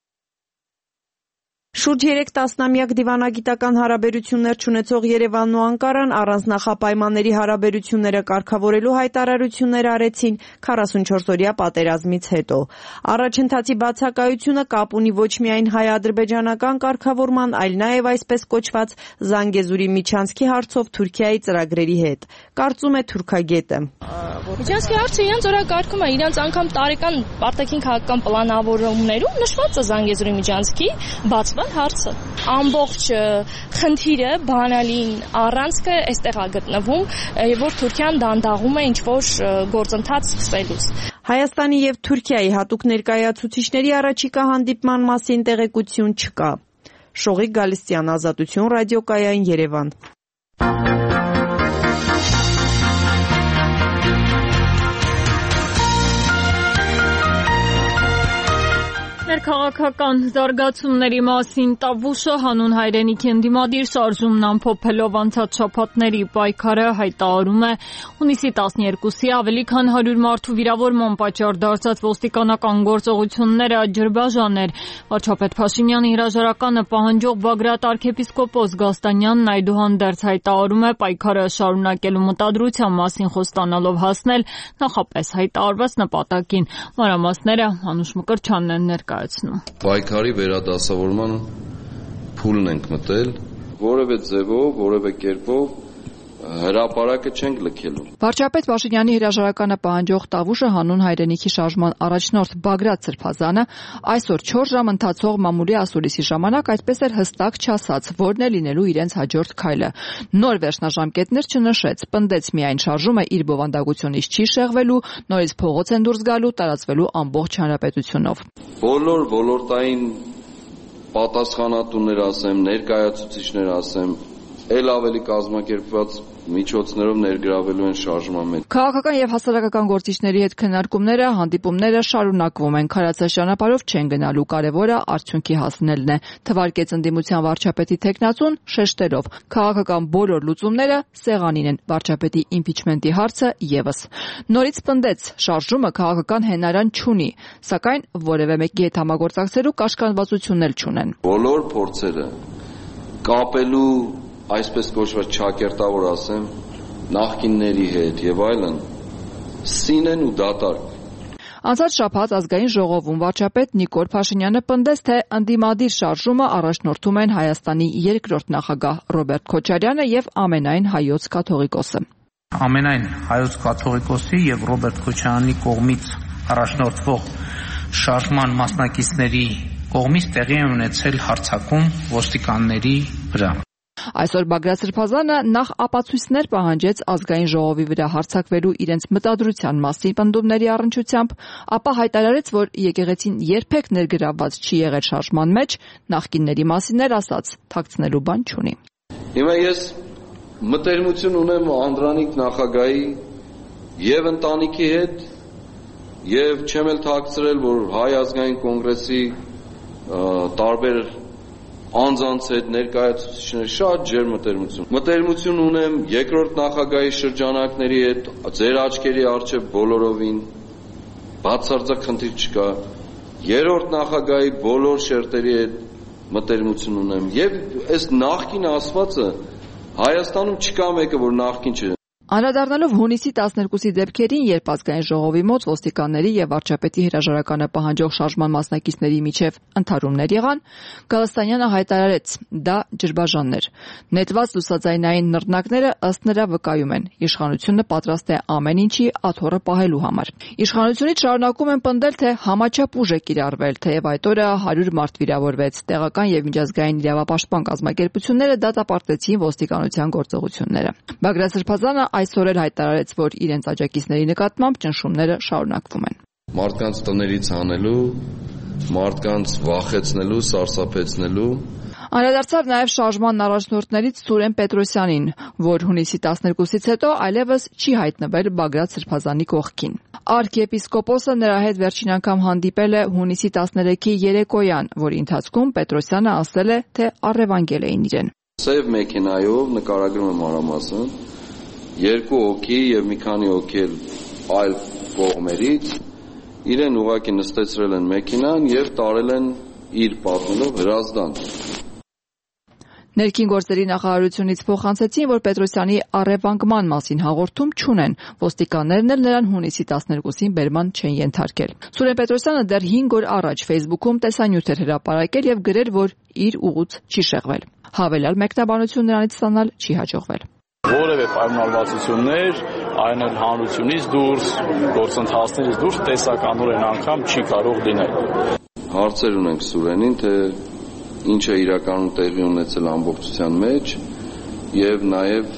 Շուրջ 3 տասնամյակ դիվանագիտական հարաբերություններ չունեցող Երևանն ու Անկարան առանց նախապայմանների հարաբերությունները կարգավորելու հայտարարություններ արեցին 44-օրյա պատերազմից հետո։ Առաջընթացի բացակայությունը կապ ունի ոչ միայն հայ-ադրբեջանական կարգավորման, այլ նաև այսպես կոչված Զանգեզուրի միջանցքի հարցով Թուրքիայի ծրագրերի հետ։ Կարծում է թուրքագետը։ Միջանցքի հարցը իրենց օրակարգում է, իրենց անգամ տարեկան արտաքին քաղաքական պլանավորումներում նշված է Զանգեզուրի միջանցքի բացման հարցը։ Ամբողջ խնդիրը, բանալին առանցքը այստեղ է գտնվում, որ Թուրքիան դանդաղում է ինչ-որ գործընթաց սկսելուց։ Հայաստանի եւ Թուրքիայի հատուկ ներկայացուցիչների առաջիկա հանդիպման մասին տեղեկություն չկա։ Շողիկ Գալստյան, Ազատություն, ռադիոկայան, Երևան։ Քաղաքական զարգացումների մասին Տավուշը հանուն հայրենիքի ընդդիմադիր շարժումն ամփոփելով անցած շաբաթների պայքարը հայտարարում է հունիսի 12-ի ավելի քան 100 մարդու վիրավորման պատճառ դարձած ոստիկանական գործողությունները ջրբաժան էր։ Վարչապետ Փաշինյանի հրաժարականը պահանջող Բագրատ arczepiskopos Գաստանյանն այդուհանդերձ հայտարարում է պայքարը շարունակելու մտադրության մասին խոստանալով հասնել նախապես հայտարարված նպատակին։ Մանրամասները Անուշ Մկրտչյանն են ներկայացնում։ Պայքարի վերադասավորման փուլն ենք մտել, որևէ ձևով, որևէ կերպով հրապարակը չենք լքելու։ Վարչապետ Փաշինյանի հրաժարականը պահանջող Տավուշը հանուն հայրենիքի շարժման առաջնորդ Բագրատ Սրբազանը այսօր 4 ժամ ընթացող մամուլի ասուլիսի ժամանակ այդպես էր հստակ չասաց, որն է լինելու իրենց հաջորդ քայլը։ Նոր վերջնաժամկետներ չնշեց, պնդեց միայն շարժումը իր բովանդակությունից չի շեղվելու, նորից փողոց են դուրս գալու, տարածվելու ամբողջ հանրապետությունով։ Բոլոր ոլորտային պատասխանատուներ ասեմ, ներկայացուցիչներ ասեմ, ել ավելի կազմակերպված միջոցներով ներգրավելու են շարժման մեջ։ Քաղաքական եւ հասարակական գործիչների հետ քննարկումները, հանդիպումները շարունակվում են։ Քարացած ճանապարհով չեն գնալու, կարևորը արդյունքի հասնելն է։ Թվարկեց ընդդիմության վարչապետի տեխնացուն շեշտելով. քաղաքական բոլոր լուծումները սեղանին են, վարչապետի իմպիչմենտի հարցը եւս։ Նորից պնդեց, շարժումը քաղաքական հենարան չունի, սակայն որևէ մեկի հետ համագործակցելու կաշկանդվածությունն էլ չունեն։ Բոլոր փորձերը կապելու այսպես կոչված ճակերտավոր ասեմ նախկինների հետ եւ այլն սին են ու դատարկ։ Անցած շաբաթ ազգային ժողովում վարչապետ Նիկոլ Փաշինյանը պնդեց, թե ընդդիմադիր շարժումը առաջնորդում են Հայաստանի երկրորդ նախագահ Ռոբերտ Քոչարյանը եւ ամենայն հայոց կաթողիկոսը։ Ամենայն հայոց կաթողիկոսի եւ Ռոբերտ Քոչարյանի կողմից առաջնորդվող շարժման մասնակիցների կողմից տեղի է ունեցել հարձակում ոստիկանների վրա։ Այսօր Բագրատ Սրբազանը նախ ապացույցներ պահանջեց ազգային ժողովի վրա հարձակվելու իրենց մտադրության մասին պնդումների առնչությամբ, ապա հայտարարեց, որ եկեղեցին երբեք ներգրավված չի եղել շարժման մեջ, նախկինների մասին էր ասած, թաքցնելու բան չունի։ Հիմա ես մտերմություն ունեմ Անդրանիկ նախագահի եւ ընտանիքի հետ եւ չեմ էլ թաքցրել, որ Հայ ազգային կոնգրեսի տարբեր անձանց հետ ներկայացուցիչներ շատ ջերմ մտերմություն ունեմ երկրորդ նախագահի շրջանակների հետ, ձեր աչքերի առջև բոլորովին բացարձակ խնդիր չկա, երրորդ նախագահի բոլոր շերտերի հետ մտերմություն ունեմ եւ այս նախկին ասվածը Հայաստանում չկա մեկը, որ նախկին չէ։ Անդրադառնալով հունիսի 12-ի դեպքերին, երբ ազգային ժողովի մոտ ոստիկանների եւ վարչապետի հրաժարականը պահանջող շարժման մասնակիցների միջև ընդհարումներ եղան, Գալստանյանը հայտարարեց՝ դա ջրբաժանն էր։ Նետված լուսաձայնային նռնակները ըստ նրա վկայում են, իշխանությունը պատրաստ է ամեն ինչի աթոռը պահելու համար։ Իշխանությունից շարունակում են պնդել, թե համաչափ ուժ է կիրառվել, թեև այդ օրը 100 մարդ վիրավորվեց։ Տեղական եւ միջազգային իրավապաշտպան կազմակերպությունները դատապարտեցին ոստիկանության գործողությունները։ Բագրատ Սրբազանը այսօր էլ հայտարարեց, որ իրենց աջակիցների նկատմամբ ճնշումները շարունակվում են։ Մարդկանց տներից հանելու, մարդկանց վախեցնելու, սարսափեցնելու։ Անդրադարձավ նաև շարժման առաջնորդներից Սուրեն Պետրոսյանին, որ հունիսի 12-ից հետո այլևս չի հայտնվել Բագրատ Սրբազանի կողքին։ Արքիեպիսկոպոսը նրա հետ վերջին անգամ հանդիպել է հունիսի 13-ի երեկոյան, որի ընթացքում Պետրոսյանը ասել է, թե առևանգել էին իրեն։ Սև մեքենայով նկարագրում եմ մանրամասն, երկու հոգի եւ մի քանի հոգի այլ կողմերից իրեն ուղղակի նստեցրել են մեքենան եւ տարել են իր պատնելով հրազդան։ Ներքին գործերի նախարարությունից փոխանցեցին, որ Պետրոսյանի առևանգման մասին հաղորդում չունեն, ոստիկաններն էլ նրան հունիսի 12-ին բերման չեն ենթարկել։ Սուրեն Պետրոսյանը դեռ 5 օր առաջ Facebook-ում տեսանյութ էր հրապարակել եւ գրել, որ իր ուղուց չի շեղվել։ Հավելյալ մեկնաբանություն նրանից ստանալ չի հաջողվել։ Որևէ պայմանավորվածություններ, այն էլ հանրությունից դուրս, գործընթացներից դուրս տեսականորեն անգամ չի կարող լինել։ Հարցեր ունենք Սուրենին, թե ինչ է իրականում տեղի ունեցել ամբողջության մեջ եւ նաեւ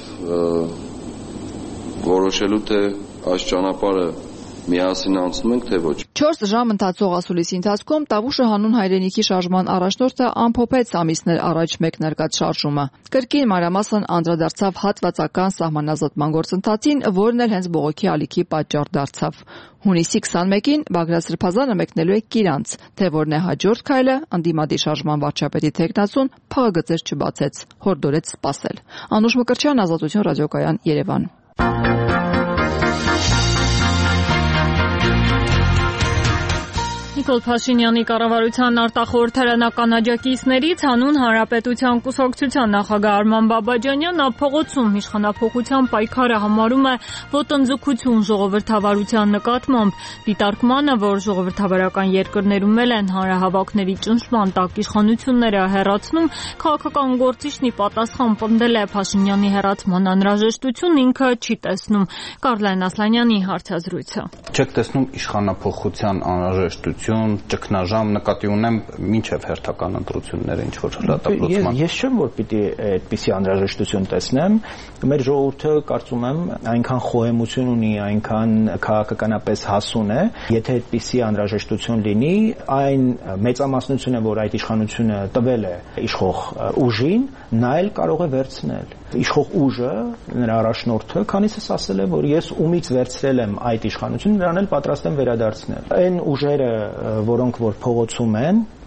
որոշելու թե այս ճանապարհը միասին անցնում ենք թե ոչ։ 4 ժամ ընթացող ասուլիսի ընթացքում Տավուշը հանուն հայրենիքի շարժման առաջնորդը ամփոփեց ամիսներ առաջ մեկնարկած շարժումը։ Կրկին մանրամասն անդրադարձավ հատվածական սահմանազատման գործընթացին, որն էլ հենց բողոքի ալիքի պատճառ դարձավ։ Հունիսի 21-ին Բագրատ Սրբազանը մեկնելու է Կիրանց, թե որն է հաջորդ քայլը, ընդդիմադիր շարժման վարչապետի թեկնածուն փաղագծեր չբացեց, հորդորեց սպասել։ Անուշ Մկրտչյան, Ազատություն ռադիոկայան, Երևան։ Նիկոլ Փաշինյանի կառավարության արտախորհրդարանական աջակիցներից հանուն Հանրապետության կուսակցության նախագահ Արման Բաբաջանյանն փողոցում իշխանափոխության պայքարը համարում է ոտնձգություն ժողովրդավարության նկատմամբ, դիտարկմանը, որ ժողովրդավարական երկրներում էլ են հանրահավաքների ճնշման տակ իշխանությունները հեռացնում, քաղաքական գործիչն ի պատասխան պնդել է Փաշինյանի հեռացման անհրաժեշտություն ինքը չի տեսնում։ Կարլեն Ասլանյանի հարցազրույցը։ Չեք տեսնում իշխանափոխության անհրաժեշտություն, ճգնաժամ նկատի ունեմ մինչև հերթական ընտրությունները ինչ որ հրատապլացման։ Ես չեմ որ պիտի այդպիսի անհրաժեշտություն տեսնեմ, մեր ժողովուրդը կարծում եմ այնքան խոհեմություն ունի, այնքան քաղաքականապես հասուն է, եթե այդպիսի անհրաժեշտություն լինի, այն մեծամասնությունը, որ այդ իշխանությունը տվել է իշխող ուժին, նա էլ կարող է վերցնել։ Իշխող ուժը, նրա առաջնորդը, քանիսս ասել է, որ ես ումից վերցրել եմ այդ իշխանությունը, նրան էլ պատրաստ եմ վերադարձնել։ Այն ուժերը, որոնք որ փողոցում են,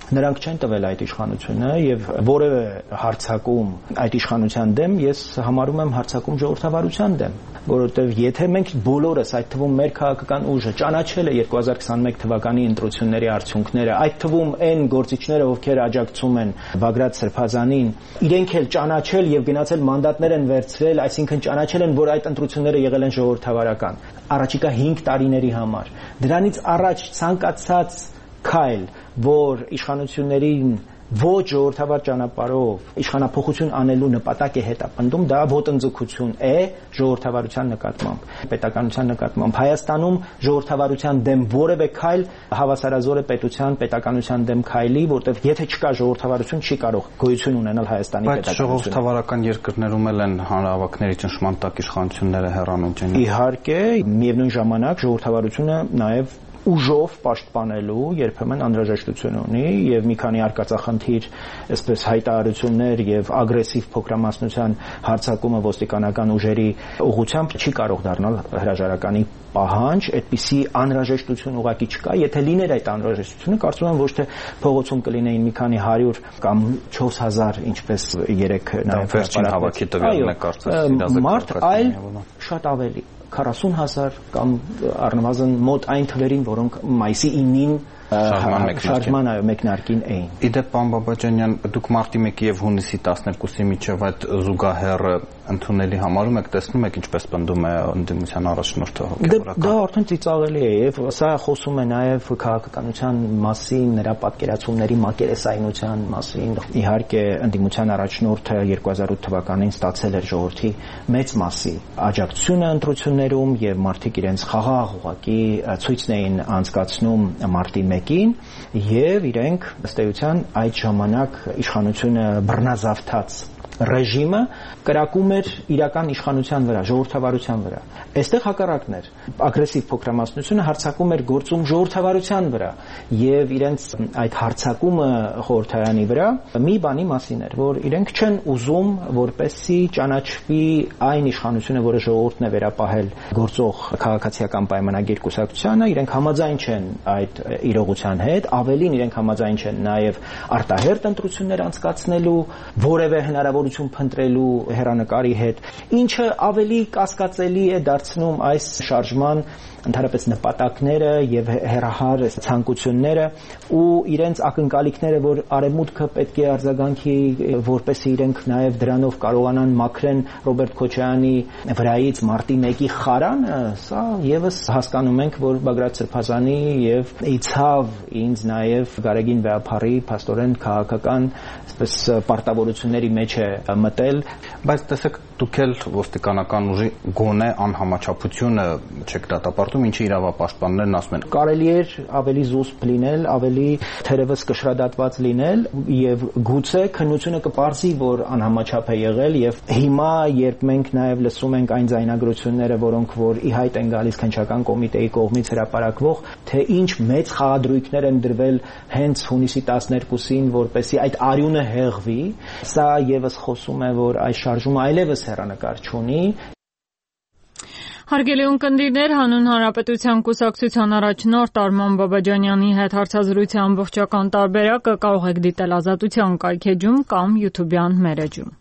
նրանք չեն տվել այդ իշխանությունը եւ որևէ հարձակում այդ իշխանության դեմ ես համարում եմ հարձակում ժողովրդավարության դեմ, որովհետեւ եթե մենք բոլորս, այդ թվում մեր քաղաքական ուժը ճանաչել է 2021 թվականի ընտրությունների արդյունքները, այդ թվում այն գործիչները, ովքեր աջակցում են Բագրատ Սրբազանին, իրենք էլ ճանաչել եւ գնացել մանդատներ են վերցրել, այսինքն ճանաչել են, որ այդ ընտրությունները եղել են ժողովրդավարական առաջիկա 5 տարիների համար։ Դրանից առաջ ցանկացած քայլ, որ իշխանություններին ոչ ժողովրդավար ճանապարհով իշխանափոխություն անելու նպատակ է հետապնդում, դա ոտնձգություն է ժողովրդավարության նկատմամբ, պետականության նկատմամբ։ Հայաստանում ժողովրդավարության դեմ որևէ քայլ հավասարազոր է պետականության դեմ քայլի, որտեղ եթե չկա ժողովրդավարություն, չի կարող գոյություն ունենալ Հայաստանի պետականությունը։ Բայց ժողովրդավարական երկրներում էլ են հանրահավաքների ճնշման տակ իշխանությունները հեռանում ջին։ Իհարկե, միևնույն ժամանակ ժողովրդավարությունը նաև ուժով պաշտպանելու երբեմն անհրաժեշտություն ունի եւ մի քանի արկածախնդիր, այսպես հայտարարություններ եւ ագրեսիվ փոքրամասնության հարձակումը ոստիկանական ուժերի ուղղությամբ չի կարող դառնալ հրաժարականի պահանջ, այդպիսի անհրաժեշտություն ուղղակի չկա, եթե լիներ այդ անհրաժեշտությունը, կարծում եմ ոչ թե փողոցում կլինեին մի քանի 100 կամ 4000, ինչպես երեք նաեւ վերջին հավաքի տվյալն է կարծես մարդ, այլ շատ ավելի 40,000 կամ առնվազն մոտ այն թվերին, որոնք մայիսի 9-ին շարժման մեկնարկին էին։ Իդեպ պարոն Բաբաջանյան, դուք մարտի 1-ի եւ հունիսի 12-ի միջև այդ զուգահեռ ընդունելի համարում եք, տեսնում եք ինչպես պնդում է ընդդիմության առաջնորդը հոգեվորական։ Դա արդեն ծիծաղելի է եւ սա խոսում է նաեւ քաղաքականության մասին, նրա պատկերացումների մակերեսայնության մասին։ Իհարկե ընդդիմության առաջնորդը 2008 թվականին ստացել էր ժողովրդի մեծ մասի աջակցությունը ընտրություններում եւ մարդիկ իրենց խաղաղ ուղղակի ցույցն էին անցկացնում մարտի 1-ին եւ իրենք ըստ էության այդ ժամանակ իշխանությունը բռնազավթած ռեժիմը կրակում էր իրական իշխանության վրա, ժողովրդավարության վրա։ Այստեղ հակառակն էր։ Ագրեսիվ փոքրամասնությունը հարձակում էր գործում ժողովրդավարության վրա եւ իրենց այդ հարձակումը խորհրդարանի վրա մի բանի մասին էր, որ իրենք չեն ուզում, որպեսզի ճանաչվի այն իշխանությունը, որը ժողովուրդն է վերապահել գործող քաղաքացիական պայմանագիր կուսակցությանը, իրենք համաձայն չեն այդ իրողության հետ, ավելին իրենք համաձայն չեն նաեւ արտահերթ ընտրություններ անցկացնելու, որևէ հնարավորություն փնտրելու հերանեկարի հետ, ինչը ավելի կասկածելի է դարձնում այս շարժման ընդհանրապես նպատակները եւ հերահար ցանկությունները ու իրենց ակնկալիքները, որ արևմուտքը պետք է արձագանքի, որպեսզի իրենք նաեւ դրանով կարողանան մաքրեն Ռոբերտ Քոչարյանի վրայից մարտի 1-ի խարանը, սա եւս հասկանում ենք, որ Բագրատ Սրբազանի եւ իցավ ինձ նաեւ Գարեգին Վեհափարի փաստորեն քաղաքական այսպես պարտավորությունների մեջ է մտել, բայց տեսեք դուք էլ ոստիկանական ուժի գոնե անհամաչափությունը չեք դատապարտում, ինչի իրավապաշտպաններն ասում են կարելի էր ավելի զուսպ լինել, ավելի թերևս կշռադատված լինել եւ գուցե քննությունը կպարզի, որ անհամաչափ է եղել եւ հիմա երբ մենք նաեւ լսում ենք այն ձայնագրությունները, որոնք որ ի հայտ են գալիս քննչական կոմիտեի կողմից հրապարակվող, թե ինչ մեծ խաղադրույքներ են դրվել հենց հունիսի 12-ին, որպեսզի այդ արյունը հեղվի, սա եւս խոսում է, որ այս շարժումը այլևս հեռանկար չունի։ Հարգելի ունկնդիրներ, հանուն Հանրապետության կուսակցության առաջնորդ Արման Բաբաջանյանի հետ հարցազրույցի ամբողջական տարբերակը կարող եք դիտել Ազատության կայքեջում կամ YouTube-յան մեր էջում։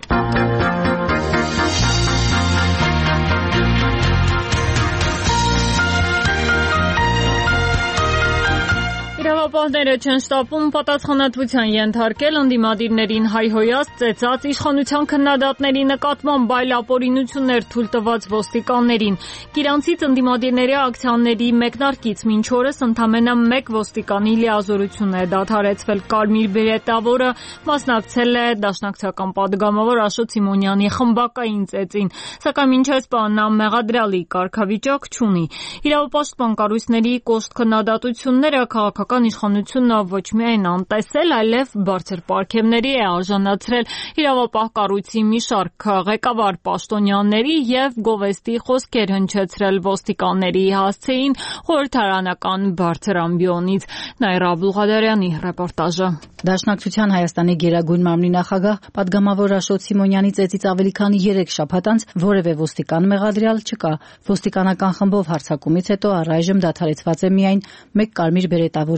Իրավապահները չեն շտապում պատասխանատվության ենթարկել ընդդիմադիրներին հայհոյած ծեծած իշխանության քննադատների նկատմամբ այլապօրինություններ թույլ տված ոստիկաններին։ Գիրանցից ընդդիմադիրների ակցիաների մեկնարկից մինչ օրս ընդամենը 1 ոստիկանի լիազորություն է դադարեցվել։ Կարմիր բերետավորը մասնակցել է դաշնակցական падգամավոր Աշոտ Սիմոնյանի խմբակային ծեծին, սակայն մինչ այս պահ նա մեղադրյալի կարգավիճակ չունի։ Իրավապաշտպան կառույցների կոշտ քննադատությունները քաղաքական իշխանությունը ոչ միայն անտեսել, այլև բարձր պարգևների է արժանացրել իրավապահ կառույցի մի շարք ղեկավար պաշտոնյաների եւ գովեստի խոսքեր հնչեցրել ոստիկանների հասցեին խորհրդարանական բարձր ամբիոնից։ Նաիրա Աբուլղադարյանի ռեպորտաժը։ Դաշնակցության Հայաստանի գերագույն մարմնի նախագահ падգամավոր Աշոտ Սիմոնյանի ծեծից ավելի քան 3 շաբաթ անց որևէ ոստիկան մեղադրյալ չկա։ Ոստիկանական խմբով հարձակումից հետո առայժմ դադարեցված է միայն 1 կարմիր բերետավորի լիազորություն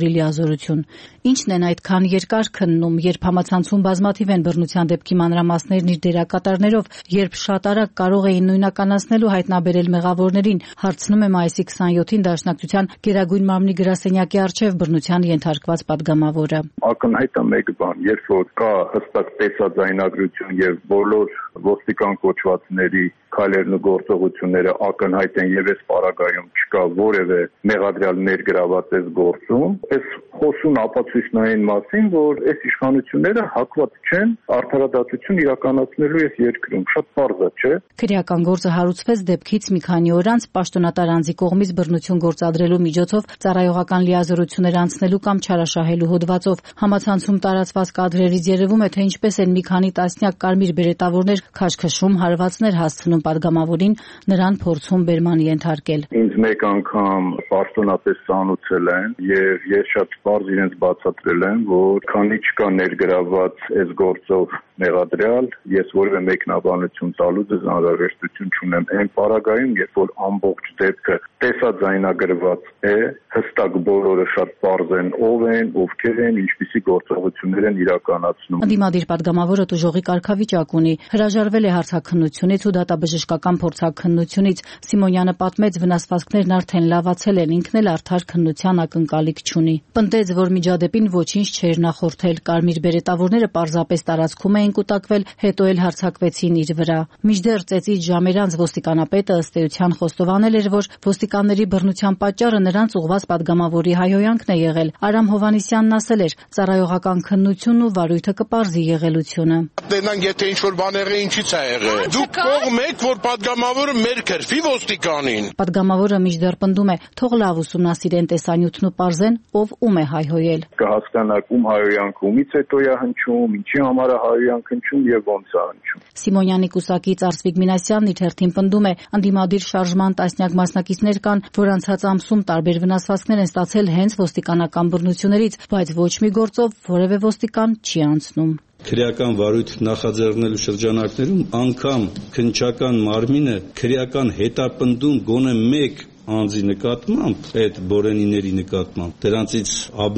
լիազորություն։ Ինչն են այդքան երկար քննում, երբ համացանցում բազմաթիվ են բռնության դեպքի մանրամասներն իր դերակատարներով, երբ շատ արագ կարող էին նույնականացնել ու հայտնաբերել մեղավորներին, հարցնում է մայիսի 27-ին Դաշնակցության Գերագույն մամլի գրասենյակի առջև բռնության ենթարկված պատգամավորը։ Ակնհայտ է մեկ բան, երբ որ կա հստակ տեսաձայնագրություն եւ բոլոր ոստիկան կոչվածների քայլերն ու գործողությունները ակնհայտ են եւ այս պարագայում չկա որևէ մեղադրյալ ներգրաված այս գործում, այս խոսուն ապացույցնային մասին, որ այս իշխանությունները հակված չեն արդարադատություն իրականացնելու այս երկրում, շատ պարզ է, չէ՞։ Քրեական գործը հարուցվեց դեպքից մի քանի օր անց պաշտոնատար անձի կողմից բռնություն գործադրելու միջոցով ծառայողական լիազորություններ անցնելու կամ չարաշահելու հոդվածով։ Համացանցում տարածված կադրերից երևում է, թե ինչպես են մի քանի տասնյակ կարմիր բերետավորներ քաշքշում հարվածներ հասցնում պատգամավորին, նրան փորձում բերման ենթարկել։ Ինձ մեկ անգամ պաշտոնապես ծանուցել են եւ ես շատ պարզ իրենց բացատրել եմ, որ քանի չկա ներգրաված այս գործով մեղադրյալ, ես որևէ մեկնաբանություն տալու ձեզ անհրաժեշտություն չունեմ։ Այն պարագայում, երբ որ ամբողջ դեպքը տեսաձայնագրված է, հստակ բոլորը շատ պարզ են, ով են, ովքեր են, ինչպիսի գործողություններ են իրականացնում։ Ընդդիմադիր պատգամավորը տուժողի կարգավիճակ ունի, հրաժարվել է հարցաքննությունից ու դատաբժշկական փորձաքննությունից։ Սիմոնյանը պատմեց, վնասվածքներն արդեն լավացել են, ինքն էլ արդար քննության ակնկալիք չունի։ Պնդեց, որ միջադեպին ոչինչ չէր նախորդել, կարմիր բերետավորները պարզապես տարածքում էին կուտակվել, հետո էլ հարձակվեցին իր վրա։ Մինչդեռ ծեծից ժամեր անց ոստիկանապետը ըստ էության խոստովանել էր, որ ոստիկանների բռնության պատճառը նրանց ուղղված պատգամավորի հայհոյանքն է եղել։ Արամ Հովհաննիսյանն ասել էր, ծառայողական քննությունն ու վարույթը կպարզի եղելությունը։ Դենանք եթե ինչ-որ բան եղել, ինչի՞ց է եղել։ Դուք կողմ եք, որ պատգամավորը մեր քրֆի ոստիկանին։ Պատգամավորը մինչդեռ պնդում է, թող լավ ուսումնասիրեն տեսանյութն ու պարզեն, ով ում է հայհոյել։ Կհասկանաք ում հայհոյանքը ումից հետո է հնչում, ինչի համար է հայհոյանքը հնչում եւ ոնց է հնչում։ Սիմոնյանի կուսակից Արսվիկ Մինասյանն իր հերթին պնդում է, ընդդիմադիր շարժման տասնյակ մասնակիցներ կան, որ անցած ամսում տարբեր վնասվածքներ են ստացել հենց ոստիկանական բռնություններից, բայց ոչ մի գործով որևէ ոստիկան չի անցնում։ Քրեական վարույթ նախաձեռնելու շրջանակներում անգամ քննչական մարմինը քրեական հետապնդում գոնե մեկ անձի նկատմամբ, այդ բորենիների նկատմամբ, դրանցից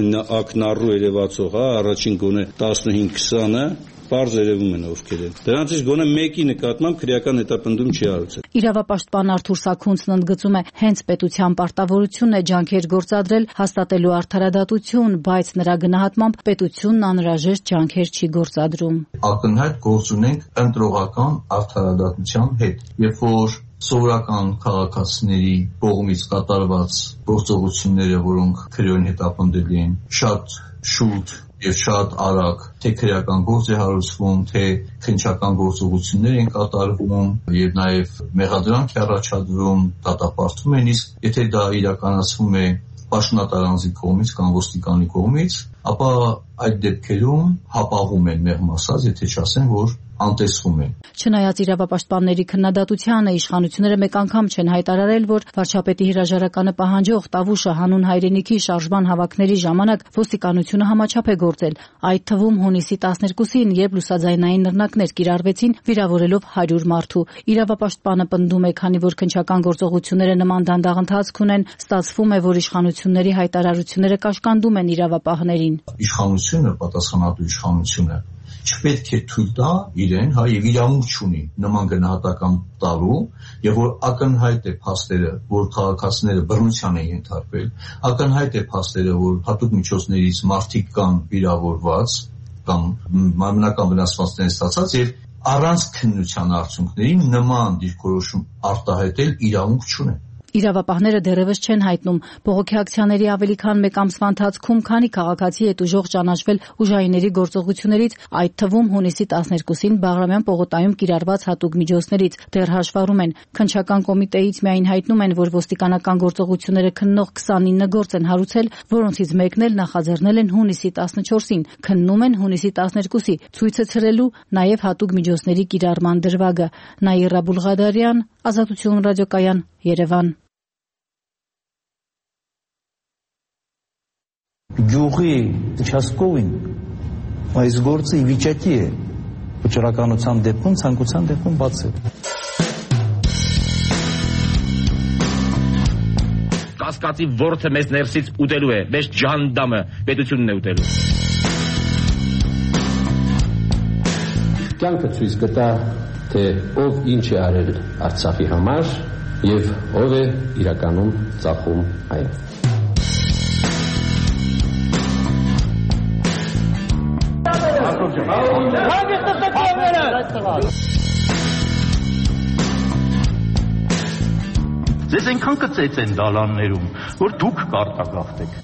ակնառու երևացող, առաջին գոնե 15-20-ը պարզ երևում են ովքեր են։ Դրանցից գոնե մեկի նկատմամբ քրեական հետապնդում չի արարվել։ Իրավապաշտպան Արթուր Սաքունցն ընդգծում է, հենց պետության պարտավորությունն է ջանքեր գործադրել հաստատելու արդարադատություն, բայց նրա գնահատմամբ պետությունն անհրաժեշտ ջանքեր չի գործադրում։ Ակնհայտ գործ ունենք ընտրողական արդարադատության հետ, երբ որ սովորական քաղաքացիների կողմից կատարված գործողությունները, որոնք քրեորեն հետապնդելի են, շատ շուտ եւ շատ արագ թե քրեական գործ է հարուցվում, թե քննչական գործողություններ են կատարվում եւ նաեւ մեղադրանք է առաջադրվում, դատապարտվում են, իսկ եթե դա իրականացվում է պաշտոնատար անձի կողմից կամ ոստիկանի կողմից, ապա այդ դեպքերում հապաղում են մեղմ ասած, եթե չասեն, որ անտեսվում են։ Չնայած իրավապաշտպանների քննադատությանը, իշխանությունները մեկ անգամ չեն հայտարարել, որ վարչապետի հրաժարականը պահանջող Տավուշը հանուն հայրենիքի շարժման հավաքների ժամանակ ոստիկանությունը համաչափ է գործել։ Այդ թվում հունիսի 12-ին, երբ լուսաձայնային նռնակներ կիրառվեցին, վիրավորելով 100 մարդու։ Իրավապաշտպանը պնդում է, քանի որ քննչական գործողությունները նման դանդաղ ընթացք ունեն, ստացվում է, որ իշխանությունների հայտարարությունները կաշկանդում են իրավապահներին։ Իշխանությունը, պատասխանատու իշխանությունը չպետք է թույլ տա իրեն, եւ իրավունք չունի նման գնահատական տալու, եւ որ ակնհայտ է փաստերը, որ քաղաքացիները բռնության են ենթարկվել, ակնհայտ է փաստերը, որ հատուկ միջոցներից մարդիկ կան վիրավորված կամ մարմնական վնասվածքներ ստացած եւ առանց քննության արդյունքների նման դիրքորոշում արտահայտել իրավունք չունեն։ Իրավապահները դեռևս չեն հայտնում բողոքի ակցիաների ավելի քան մեկ ամսվա ընթացքում քանի քաղաքացի հետ ուժող ճանաչվել ուժայինների գործողություններից, այդ թվում հունիսի 12-ին Բաղրամյան պողոտայում կիրառված հատուկ միջոցներից։ Դեռ հաշվառում են, քննչական կոմիտեից միայն հայտնում են, որ ոստիկանական գործողությունները քննող 29 գործ են հարուցել, որոնցից մեկն էլ նախաձեռնել են հունիսի 14-ին, քննում են հունիսի 12-ի, ցույցը ցրելու նաև հատուկ միջոցների կիրառման դրվագը։ Նաիրա Բուլղադարյան, Ազատություն ռադիոկայան, Երևան։ Գյուղի участковին այս գործը ի վիճակի է վճռականության դեպքում, ցանկության դեպքում բացել։ կասկածի ворթը մեզ ներսից ուտելու է, մեզ ջանդամը պետությունն է ուտելու։ Կյանքը ցույց կտա, թե ով ինչ է արել Արցախի համար եւ ով է իրականում ծախում այն։ Ձեզ այնքան կծեց են դալաններում, որ դուք կարտագաղթեք։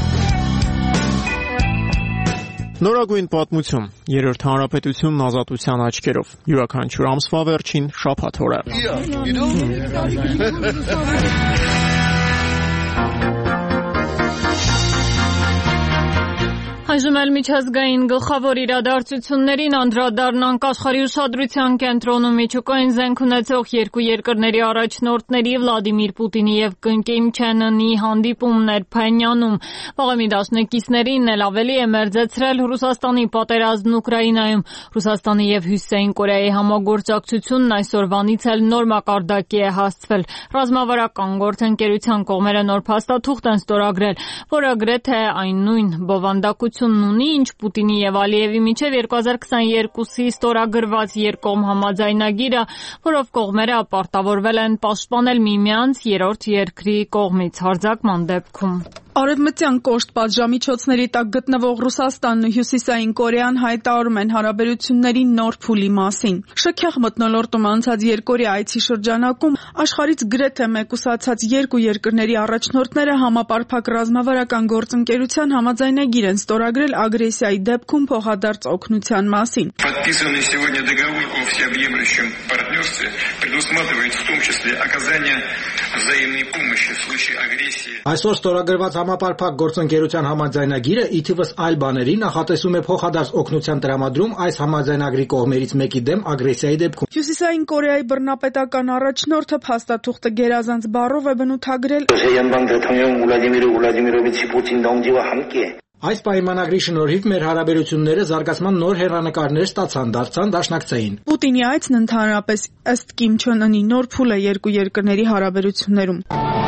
Նորագույն պատմություն, երրորդ հանրապետությունն ազատության աչքերով, յուրաքանչյուր ամսվա վերջին շաբաթ օրը։ Այժմ էլ միջազգային գլխավոր իրադարձություններին անդրադառնանք աշխարհի ուշադրության կենտրոնում միջուկային զենք ունեցող երկու երկրների առաջնորդների Վլադիմիր Պուտինի եւ Կիմ Չեն Ընի հանդիպումներ Փենյանում։ Վաղեմի դաշնակիցներին էլ ավելի է մերձեցրել Ռուսաստանի պատերազմն Ուկրաինայում։ Ռուսաստանի եւ Հյուսիսային Կորեայի համագործակցությունն այսօրվանից էլ նոր մակարդակի է հասցվել։ Ռազմավարական գործընկերության կողմերը նոր փաստաթուղթ են ստորագրել, որը գրեթե այն նույն բովանդակություն ունի, ինչ Պուտինի եւ Ալիևի միջև 2022-ի ստորագրված երկկողմ համաձայնագիրը, որով կողմերը պարտավորվել են պաշտպանել միմյանց երրորդ երկրի կողմից հարձակման դեպքում։ Արևմտյան կոշտ պատժամիջոցների տակ գտնվող Ռուսաստանն ու Հյուսիսային Կորեան հայտարարում են հարաբերությունների նոր փուլի մասին։ Շքեղ մթնոլորտում անցած երկօրյա այցի շրջանակում աշխարհից գրեթե մեկուսացած երկու երկրների առաջնորդները համապարփակ ռազմավարական գործընկերության համաձայնագիր են ստորագրել ագրեսիայի դեպքում փոխադարձ օգնության մասին։ Подписанный сегодня договор о всеобъемлющем партнерстве предусматривает в том числе оказание взаимной помощи в случае агрессии. Այսօր ստորագրված համապարփակ գործընկերության համաձայնագիրը ի թիվս այլ բաների նախատեսում է փոխադարձ օգնության տրամադրում այս համաձայնագրի կողմերից մեկի դեմ ագրեսիայի դեպքում։ Հյուսիսային Կորեայի բռնապետական առաջնորդը փաստաթուղթը գերազանց բառով է բնութագրել Այս պայմանագրի շնորհիվ մեր հարաբերությունները զարգացման նոր հեռանկարներ ստացան, դարձան դաշնակցային։ Պուտինի այցն ընդհանրապես ըստ Կիմ Չեն Ընի նոր փուլ է երկու երկրների հարաբերություններում։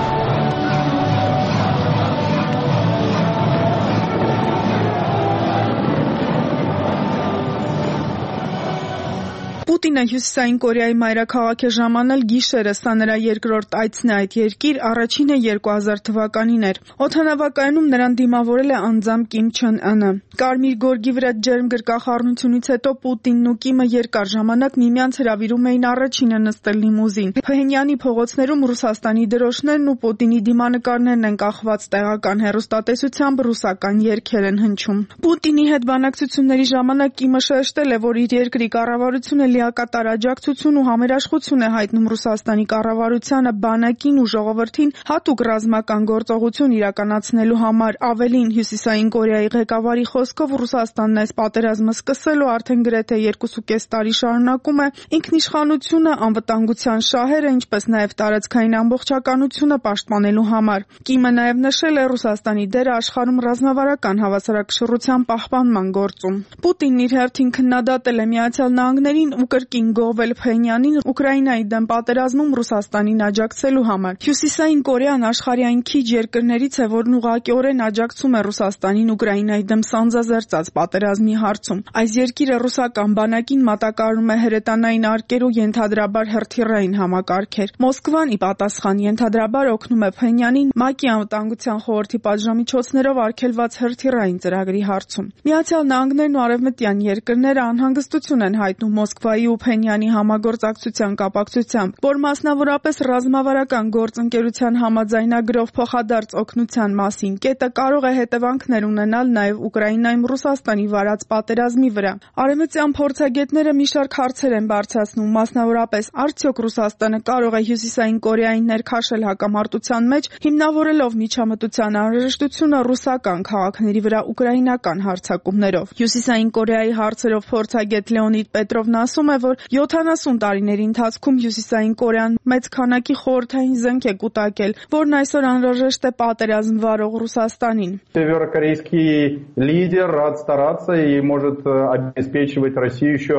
Պուտինը Հյուսիսային Կորեայի մայրաքաղաք է ժամանել գիշերը, սա նրա երկրորդ այցն է այդ երկիր, առաջինը 2000 թվականին էր։ Օդանավակայանում նրան դիմավորել է անձամբ Կիմ Չեն Ընը։ Կարմիր գորգի վրա ջերմ գրկախառնությունից հետո Պուտինն ու Կիմը երկար ժամանակ միմյանց հրավիրում էին առաջինը նստել լիմուզին։ Փհենյանի փողոցներում Ռուսաստանի դրոշներն ու Պուտինի դիմանկարներն են կախված, տեղական հեռուստատեսությամբ ռուսական երգեր են հնչում։ Պուտինի հետ բանակցությունների ժամանակ Կիմը շեշտել է, որ իր երկրի կառավարությունը լիակատար աջակցություն ու համերաշխություն է հայտնում Ռուսաստանի կառավարությանը, բանակին ու ժողովրդին հատուկ ռազմական գործողություն իրականացնելու համար։ Ավելին, Հյուսիսային Կորեայի ղեկավարի խոսքով Ռուսաստանն այս պատերազմը սկսելու արդեն գրեթե 2.5 տարի շարունակում է ինքնիշխանությունը, անվտանգության շահերը, ինչպես նաև տարածքային ամբողջականությունը պաշտպանելու համար։ Կիմը նաև նշել է Ռուսաստանի դերը աշխարհում ռազմավարական հավասարակշռության պահպանման գործում։ Պուտինն իր հերթին քննադատել է Միացյալ Նահանգներին ու կրկին գովել Փհենյանին Ուկրաինայի դեմ պատերազմում Ռուսաստանին աջակցելու համար։ Հյուսիսային Կորեան աշխարհի այն քիչ երկրներից է, որն ուղղակիորեն աջակցում է Ռուսաստանին Ուկրաինայի դեմ սանձազերծած պատերազմի հարցում։ Այս երկիրը ռուսական բանակին մատակարարում է հրետանային արկեր ու ենթադրաբար հրթիռային համակարգեր։ Մոսկվան ի պատասխան ենթադրաբար օգնում է Փհենյանին ՄԱԿ-ի անվտանգության խորհրդի պատժամիջոցներով արգելված հրթիռային ծրագրի հարցում։ Միացյալ Նահանգներն ու արևմտյան երկրները անհանգստություն են հայտնում Մոսկվայի ու Փհենյանի համագործակցության կապակցությամբ, որ մասնավորապես ռազմավարական գործընկերության համաձայնագրով փոխադարձ օգնության մասին կետը կարող է հետևանքներ ունենալ նաև Ուկրաինայում Ռուսաստանի վարած պատերազմի վրա։ Արևմտյան փորձագետները մի շարք հարցեր են բարձրացնում, մասնավորապես արդյոք Ռուսաստանը կարող է Հյուսիսային Կորեային ներքաշել հակամարտության մեջ, հիմնավորելով միջամտության անհրաժեշտությունը ռուսական քաղաքների վրա ուկրաինական հարձակումներով։ Հյուսիսային Կորեայի հարցերով փորձագետ Լեոնիդ Պետրովն ասում է, որ 70 տարիների ընթացքում Հյուսիսային Կորեան մեծ քանակի խորհրդային զենք է կուտակել, որն այսօր անհրաժեշտ է պատերազմ վարող Ռուսաստանին։ Северокорейский лидер рад стараться и может обеспечивать Россию еще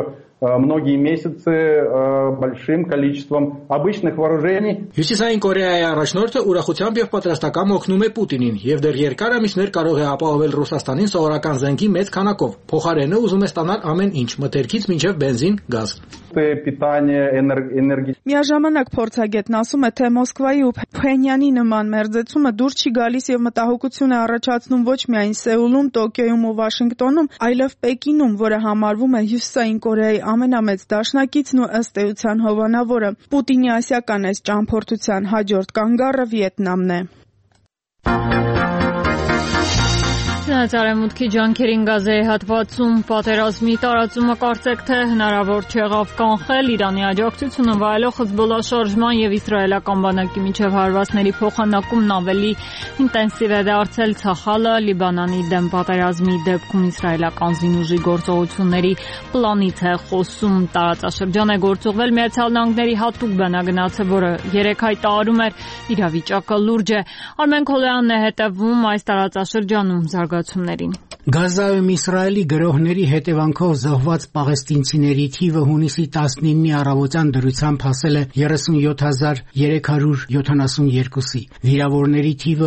многие месяцы большим количеством обычных вооружений. Հյուսիսային Կորեայի առաջնորդը ուրախությամբ եւ պատրաստակամ օգնում է Պուտինին եւ դեռ երկար ամիսներ կարող է ապահովել Ռուսաստանին սովորական զենքի մեծ քանակով։ Փոխարենը ուզում է ստանալ ամեն ինչ՝ մթերքից մինչև բենզին, գազ։ Միաժամանակ փորձագետն ասում է, թե Մոսկվայի ու Փենյանի նման մերձեցումը դուր չի գալիս եւ մտահոգություն է առաջացնում ոչ միայն Սեուլում, Տոկիոյում ու Վաշինգտոնում, այլև Պեկինում, որը համարվում է Հյուսիսային Կորեայի ամենամեծ դաշնակիցն ու ըստ էության հովանավորը։ Պուտինի ասիական այս ճամփորդության հաջորդ կանգառը Վիետնամն է։ Արևմուտքի ջանքերին Գազայի հատվածում պատերազմի տարածումը կարծեք թե հնարավոր չեղավ կանխել Իրանի աջակցությունը վայելող Հեզբոլլահ շարժման եւ իսրայելական բանակի միջև հարվածների փոխանակումն ավելի ինտենսիվ է դարձել Ցախալը Լիբանանի դեմ պատերազմի դեպքում իսրայելական զինուժի գործողությունների պլանից է խոսում։ Տարածաշրջան է գործողվել Միացյալ Նահանգների հատուկ բանագնացը, որը 3 հայտարարում էր իրավիճակը լուրջ է։ Արմեն Քոլյանն է հետևում այս տարածաշրջանում զարգացումներին։ Գազայում Իսրայելի գրոհների հետևանքով զոհված պաղեստինցիների թիվը հունիսի 19-ի առավոտյան դրությամբ հասել է 37372-ի, վիրավորների թիվը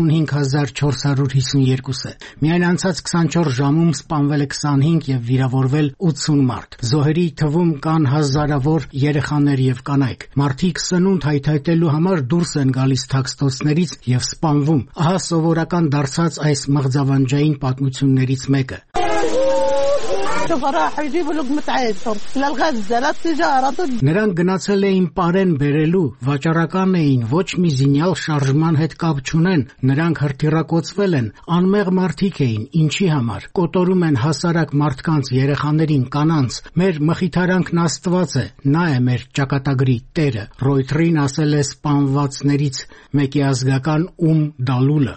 85452 է։ Միայն անցած 24 ժամում սպանվել է 25 եւ վիրավորվել 80 մարդ։ Զոհերի թվում կան հազարավոր երեխաներ եւ կանայք։ Մարդիկ սնունդ հայթայթելու համար դուրս են գալիս թաքստոցներից եւ սպանվում։ Ահա սովորական դարձած այս մղձավանջային պատմություններից մեկը։ Նրանք գնացել էին պարեն բերելու, վաճառական էին, ոչ մի զինյալ շարժման հետ կապ չունեն, նրանք հրթիռակոծվել են, անմեղ մարդիկ էին, ինչի համար, կոտորում են հասարակ մարդկանց, երեխաներին, կանանց, մեր մխիթարանքն Աստված է, նա է մեր ճակատագրի տերը։ Ռոյթերին ասել է սպանվածներից մեկի ազգական Դալուլը։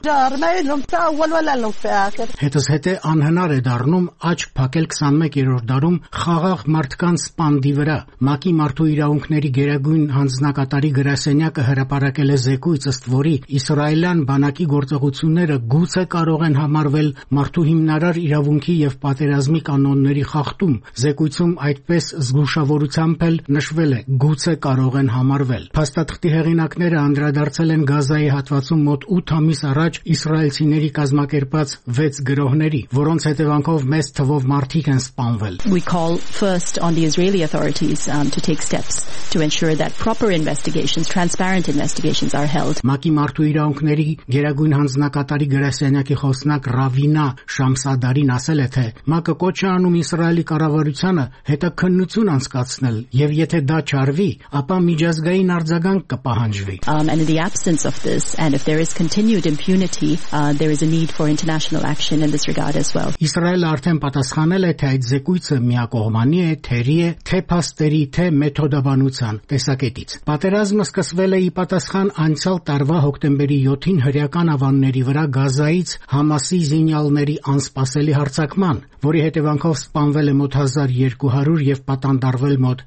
Հետզհետե անհնար է դառնում աչք փակել 21-րդ դարում խաղաղ մարդկանց սպանդի վրա։ ՄԱԿ-ի մարդու իրավունքների գերագույն հանձնակատարի գրասենյակը հրապարակել է զեկույց, ըստ որի իսրայելյան բանակի գործողությունները գուցե կարող են համարվել մարդու հիմնարար իրավունքի եւ պատերազմի կանոնների խախտում։ Զեկույցում այդպես զգուշավորությամբ էլ նշվել է գուցե կարող են համարվել։ Փաստաթղթի հեղինակները անդրադարձել են Գազայի հատվածում մոտ 8 ամիս առաջ իսրայելցիների կազմակերպած 6 գրոհների, որոնց հետևանքով մեծ թվով մարդիկ են սպանվել։ We call first on the Israeli authorities to take steps to ensure that proper investigations, transparent investigations are held. ՄԱԿ-ի մարդու իրավունքների գերագույն հանձնակատարի գրասենյակի խոսնակ Ռավինա Շամսադարին ասել է, թե ՄԱԿ-ը կոչ է անում Իսրայելի կառավարությանը հետաքննություն անցկացնել, եւ եթե դա չարվի, ապա միջազգային արձագանք կպահանջվի։ And in the absence of this, and if there is continued impunity, there is a need for international action in this regard as well. Իսրայելը արդեն պատասխանել է, թե այդ զեկույցը միակողմանի է, թերի է, թե փաստերի, թե մեթոդաբանության տեսակետից։ Պատերազմը սկսվել է ի պատասխան անցյալ տարվա հոկտեմբերի 7-ին հրեական ավանների վրա Գազայից Համասի զինյալների անսպասելի հարձակման, որի հետևանքով սպանվել է մոտ 1200 եւ պատանդարվել մոտ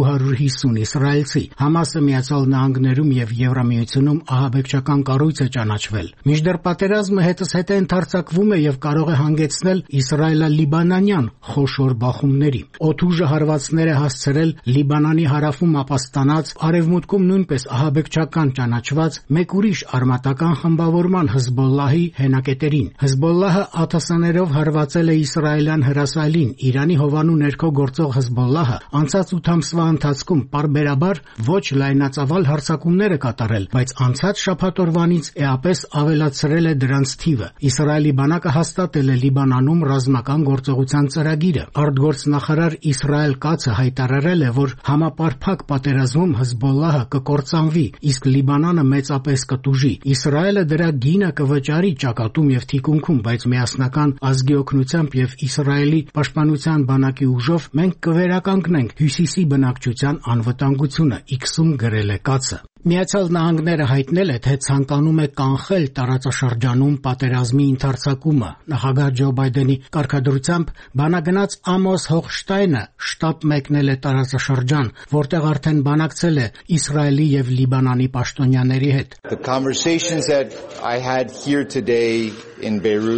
250 իսրայելցի։ Համասը Միացյալ Նահանգներում եւ Եվրամիությունում ահաբեկչական կառույց է ճանաչվել։ Մինչդեռ պատերազմը հետզհետե ընդարձակվում է եւ կարող է հանգեցնել իսրայելա-լիբանանյան խոշոր բախումների։ Օդուժը հարվածներ է հասցրել Լիբանանի հարավում ապաստանած, արևմուտքում նույնպես ահաբեկչական ճանաչված մեկ ուրիշ արմատական խմբավորման Հեզբոլլահի հենակետերին։ Հեզբոլլահը ԱԹՍ-ներով հարվածել է իսրայելյան հրասայլին։ Իրանի հովանու ներքո գործող Հեզբոլլահը անցած 8 ամսվա ընթացքում պարբերաբար ոչ լայնածավալ հարձակումներ է կատարել, բայց անցած շաբաթ օրվանից էապես ավելացրել է դրանց թիվը։ Իսրայելի բանակը հաստատել է Լիբանանում ռազմական գործողության ծրագիրը։ Արտգործնախարար Իսրայել Կացը հայտարարել է, որ համապարփակ պատերազմում Հեզբոլլահը կկործանվի, իսկ Լիբանանը մեծապես կտուժի։ Իսրայելը դրա գինը կվճարի ճակատում եւ թիկունքում, բայց միասնական ազգի օգնությամբ եւ Իսրայելի պաշտպանության բանակի ուժով մենք կվերականգնենք հյուսիսի բնակչության անվտանգությունը, X-ում գրել է Կացը։ Միացյալ Նահանգները հայտնել է, թե ցանկանում է կանխել տարածաշրջանում պատերազմի ընդարձակումը։ Նախագահ Ջո Բայդենի կարգադրությամբ բանագնաց Ամոս Հոխշտայնը շտաբ մեկնել է տարածաշրջան, որտեղ արդեն բանակցել է Իսրայելի եւ Լիբանանի պաշտոնյաների հետ։ The conversations that I had here today in Beirut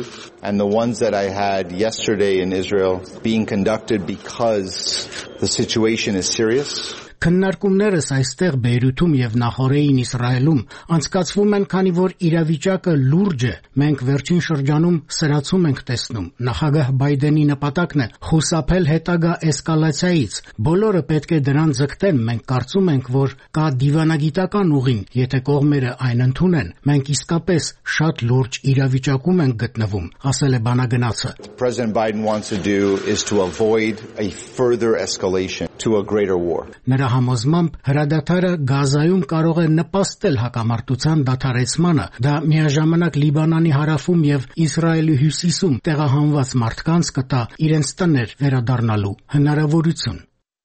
and the ones that I had yesterday in Israel being conducted because the situation is serious. Քննարկումներս այստեղ Բեյրութում եւ նախորդին Իսրայելում անցկացվում են, քանի որ իրավիճակը լուրջ է։ Մենք վերջին շրջանում սրացում ենք տեսնում։ Նախագահ Բայդենի նպատակն է խուսափել հետագա էսկալացիայից։ Բոլորը պետք է դրան ձգտեն։ Մենք կարծում ենք, որ կա դիվանագիտական ուղին, եթե կողմերը այն ընդունեն։ Մենք իսկապես շատ լուրջ իրավիճակում ենք գտնվում, ասել է բանագնացը։ President Biden wants to do is to avoid a further escalation to a greater war. Նրա համոզմամբ հրադադարը Գազայում կարող է նպաստել հակամարտության դադարեցմանը։ Դա միաժամանակ Լիբանանի հարավում եւ Իսրայելի հյուսիսում տեղահանված մարդկանց կտա իրենց տներ վերադառնալու հնարավորություն։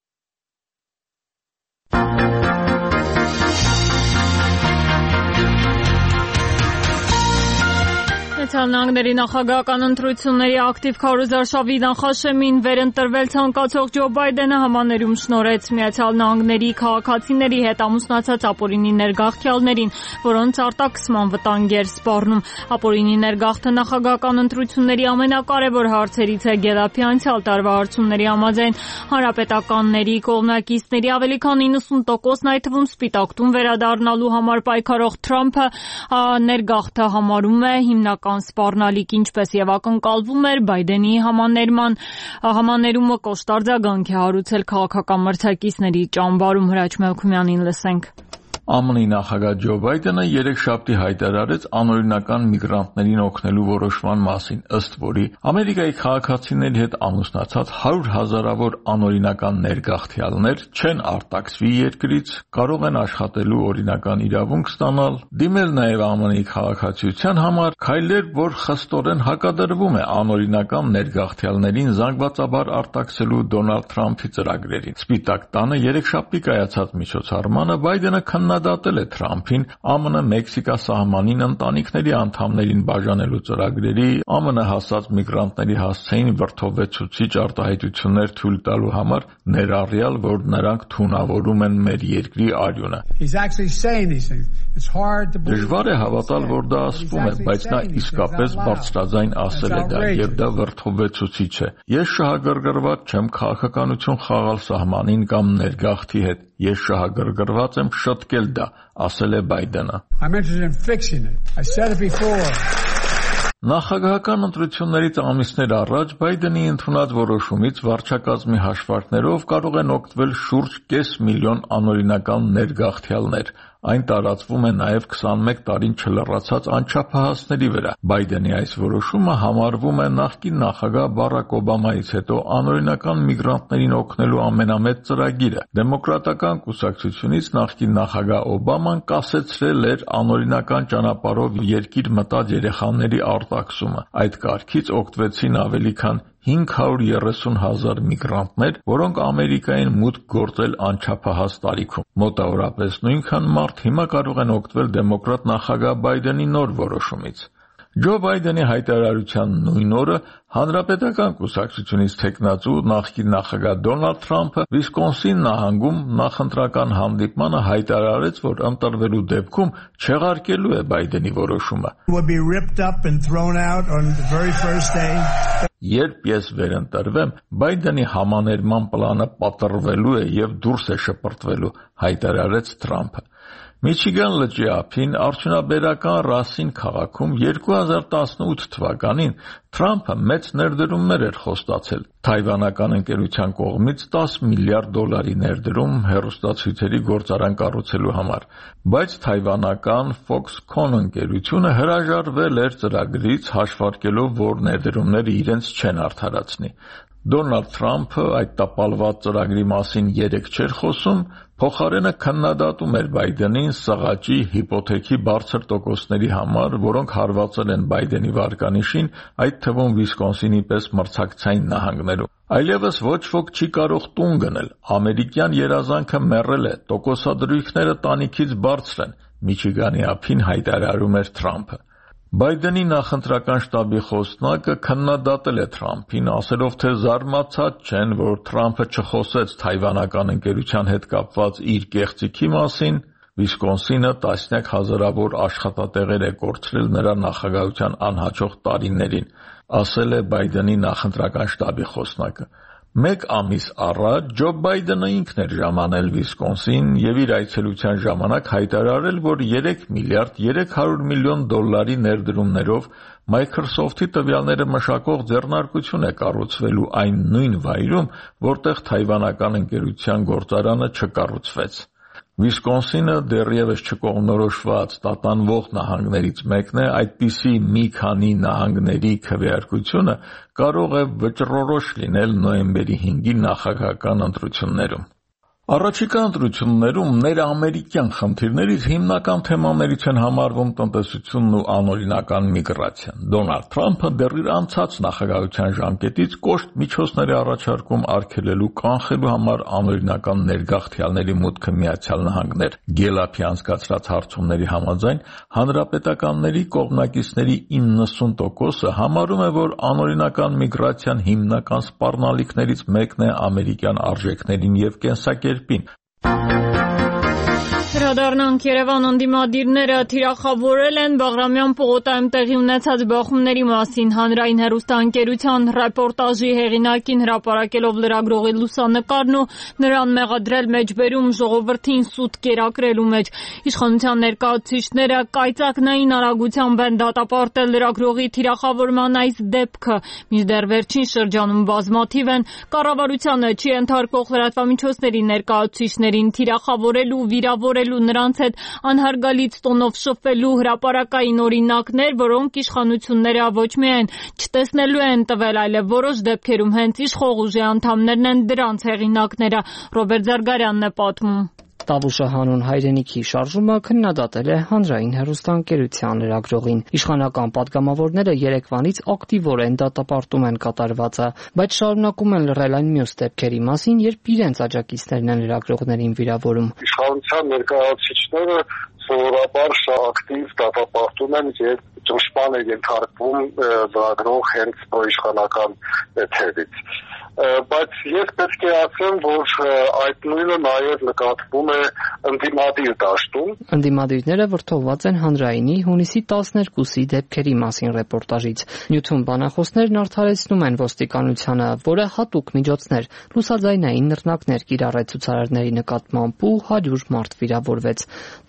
Նահանգների նախագահական ընտրությունների ակտիվ քարոզարշավի նախաշեմին վերընտրվել ցանկացող Ջո Բայդենը համաներում շնորհեց Միացյալ Նահանգների քաղաքացիների հետ ամուսնացած ապօրինի ներգաղթյալներին, որոնց արտաքսման վտանգ էր սպառնում։ Ապօրինի ներգաղթը նախագահական ընտրությունների ամենակարևոր հարցերից է Գելափի անցյալ տարվա հարցումների համաձայն։ Հանրապետականների կողմնակիցների ավելի քան 90%-ն, այդ թվում Սպիտակ տուն վերադառնալու համար պայքարող Թրամփը ներգաղթը համարում է հիմնական սպառնալիք, ինչպես եւ ակնկալվում էր Բայդենի համաներումը կոշտարձագանք է հարուցել քաղաքական մրցակիցների ճամբարում։ Հրաչ Մելքումյանին լսենք։ ԱՄՆ-ի նախագահ Ջո Բայդենը երեքշաբթի հայտարարեց անօրինական միգրանտներին օգնելու որոշման մասին, ըստ որի Ամերիկայի քաղաքացիների հետ ամուսնացած 100,000-ավոր անօրինական ներգաղթյալներ չեն արտաքսվի երկրից, կարող են աշխատելու օրինական իրավունք ստանալ, դիմել նաև ԱՄՆ-ի քաղաքացիության համար, քայլեր, որ խստորեն հակադրվում է անօրինական ներգաղթյալներին զանգվածաբար արտաքսելու Դոնալդ Թրամփի ծրագրերին։ Սպիտակ տանը երեքշաբթի կայացած միջոցառմանը Բայդենը քննադատել է Թրամփին ԱՄՆ-Մեքսիկա սահմանին ընտանիքների անդամներին բաժանելու ծրագրերի, ԱՄՆ հասած միգրանտների հասցեին վրդովվեցուցիչ արտահայտություններ թույլ տալու համար, ներառյալ, որ նրանք թունավորում են մեր երկրի արյունը։ Դժվար է հավատալ, որ դա ասվում է, բայց նա իսկապես բարձրաձայն ասել է դա, եւ դա վրդովվեցուցիչ է։ Ես շահագրգռված չեմ քաղաքականություն խաղալ սահմանին կամ ներգաղթի հետ։ Ես շահագրգռված եմ շտկել դա, ասել է Բայդենը։ Նախագահական ընտրություններից ամիսներ առաջ Բայդենի ընդունած որոշումից վարչակազմի հաշվարկներով կարող են օգտվել շուրջ 500,000 անօրինական ներգաղթյալներ։ Այն տարածվում է նաև 21 տարին չլռացած անչափահասների վրա։ Բայդենի այս որոշումը համարվում է նախկին նախագահ Բարակ Օբամայից հետո անօրինական միգրանտներին օգնելու ամենամեծ ծրագիրը։ Դեմոկրատական կուսակցությունից նախկին նախագահ Օբաման կասեցրել էր անօրինական ճանապարհով երկիր մտած երեխաների արտաքսումը։ Այդ կարգից օգտվեցին ավելի քան 530,000 միգրանտներ, որոնք Ամերիկային մուտք գործել անչափահաս տարիքում։ Մոտավորապես նույնքան մարդ հիմա կարող են օգտվել դեմոկրատ նախագահ Բայդենի նոր որոշումից։ Ջո Բայդենի հայտարարության նույն օրը Հանրապետական կուսակցությունից թեկնածու նախկին նախագահ Դոնալդ Թրամփը Վիսկոնսին նահանգում նախընտրական հանդիպմանը հայտարարեց, որ ընտրվելու դեպքում չեղարկելու է Բայդենի որոշումը։ Երբ ես վերընտրվեմ, Բայդենի համաներման պլանը պատռվելու է եւ դուրս է շպրտվելու, հայտարարեց Թրամփը։ Միչիգան լճի ափին արդյունաբերական Ռասին քաղաքում 2018 թվականին Թրամփը մեծ ներդրումներ էր խոստացել։ Թայվանական ընկերության կողմից $10 միլիարդ ներդրում հեռուստացույցերի գործարան կառուցելու համար, բայց թայվանական Foxconn ընկերությունը հրաժարվել էր ծրագրից, հաշվարկելով, որ ներդրումները իրենց չեն արդարացնի։ Դոնալդ Թրամփը այդ տապալված ծրագրի մասին երեկ չէր խոսում, փոխարենը քննադատում էր Բայդենին սղաճի հիպոթեքի բարձր տոկոսների համար, որոնք հարվածել են Բայդենի վարկանիշին, այդ թվում Վիսկոնսինի պես մրցակցային նահանգներում։ Այլևս ոչ ոք չի կարող տուն գնել, ամերիկյան երազանքը մեռել է, տոկոսադրույքները տանիքից բարձր են, Միչիգանի ափին հայտարարում էր Թրամփը։ Բայդենի նախընտրական շտաբի խոսնակը քննադատել է Թրամփին, ասելով, թե զարմացած չեն, որ Թրամփը չխոսեց թայվանական ընկերության հետ կապված իր կեղծիքի մասին, Վիսկոնսինը տասնյակ հազարավոր աշխատատեղեր է կորցրել նրա նախագահության անհաջող տարիներին։ ասել է Բայդենի նախընտրական շտաբի խոսնակը։ Մեկ ամիս առաջ Ջո Բայդենը ինքն էր ժամանել Վիսկոնսին եւ իր այցելության ժամանակ հայտարարել, որ 3 միլիարդ 300 միլիոն դոլարի ներդրումներով Microsoft-ի տվյալները մշակող ձեռնարկություն է կառուցվելու այն նույն վայրում, որտեղ թայվանական ընկերության գործարանը չկառուցվեց։ Վիսկոնսինը դեռևս չկողմնորոշված տատանվող նահանգներից մեկն է, այդպիսի մի քանի նահանգների քվեարկությունը կարող է վճռորոշ լինել նոյեմբերի 5-ի նախագահական ընտրություններում։ Առաջիկա ընտրություններում ներամերիկյան խնդիրներից հիմնական թեմաներից են համարվում տնտեսությունն ու անօրինական միգրացիան։ Դոնալդ Թրամփը դեռ իր անցած նախագահության ժամկետից կոշտ միջոցներ է առաջարկում արգելելու կանխելու համար անօրինական ներգաղթյալների մուտքը Միացյալ Նահանգներ։ Գելափի անցկացրած հարցումների համաձայն հանրապետականների կողմնակիցների 90%-ը համարում է, որ անօրինական միգրացիան հիմնական սպառնալիքներից մեկն է ամերիկյան արժեքներին եւ կենսակերպին։ Հրադառնանք Երևան ընդդիմադիրները թիրախավորել են Բաղրամյան պողոտայում տեղի ունեցած բախումների մասին հանրային հեռուստաընկերության ռեպորտաժի հեղինակին հրապարակելով լրագրողի լուսանկարն ու նրան մեղադրել մեջբերում ժողովրդին սուտ կերակրելու մեջ։ Իշխանության ներկայացուցիչները կայծակնային արագությամբ են դատապարտել լրագրողի թիրախավորման այս դեպքը, մինչդեռ վերջին շրջանում բազմաթիվ են կառավարությանը չի ենթարկող լրատվամիջոցների ներկայացուցիչներին թիրախավորելու, վիրավորելու նրանց հետ անհարգալից տոնով շփվելու հրապարակային օրինակներ, որոնք իշխանությունները ոչ միայն չտեսնելու են տվել, այլև որոշ դեպքերում հենց իշխող ուժի անդամներն են դրանց հեղինակները։ Ռոբերտ Զարգարյանն է պատմում։ Տավուշը հանուն հայրենիքի շարժումը քննադատել է հանրային հեռուստաընկերության լրագրողին։ Իշխանական падգամավորները երեկվանից ակտիվորեն դատապարտում են կատարվածը, բայց շարունակում են լռել այն մյուս դեպքերի մասին, երբ իրենց աջակիցներն են լրագրողներին վիրավորում։ Իշխանության ներկայացուցիչները սովորաբար ակտիվ դատապարտում են, երբ ճնշման է ենթարկվում լրագրող հենց իշխանական թևից։ Բայց ես պետք է ասեմ, որ այդ նույնը նաև նկատվում է ընդդիմադիր դաշտում։ Ընդդիմադիրները վրդովված են հանրայինի հունիսի 12-ի դեպքերի մասին ռեպորտաժից։ Նյութում բանախոսներն արդարեցնում են ոստիկանությանը, որը հատուկ միջոցներ, լուսաձայնային նռնակներ կիրառեց ցուցարարների նկատմամբ ու 100 մարդ վիրավորվեց։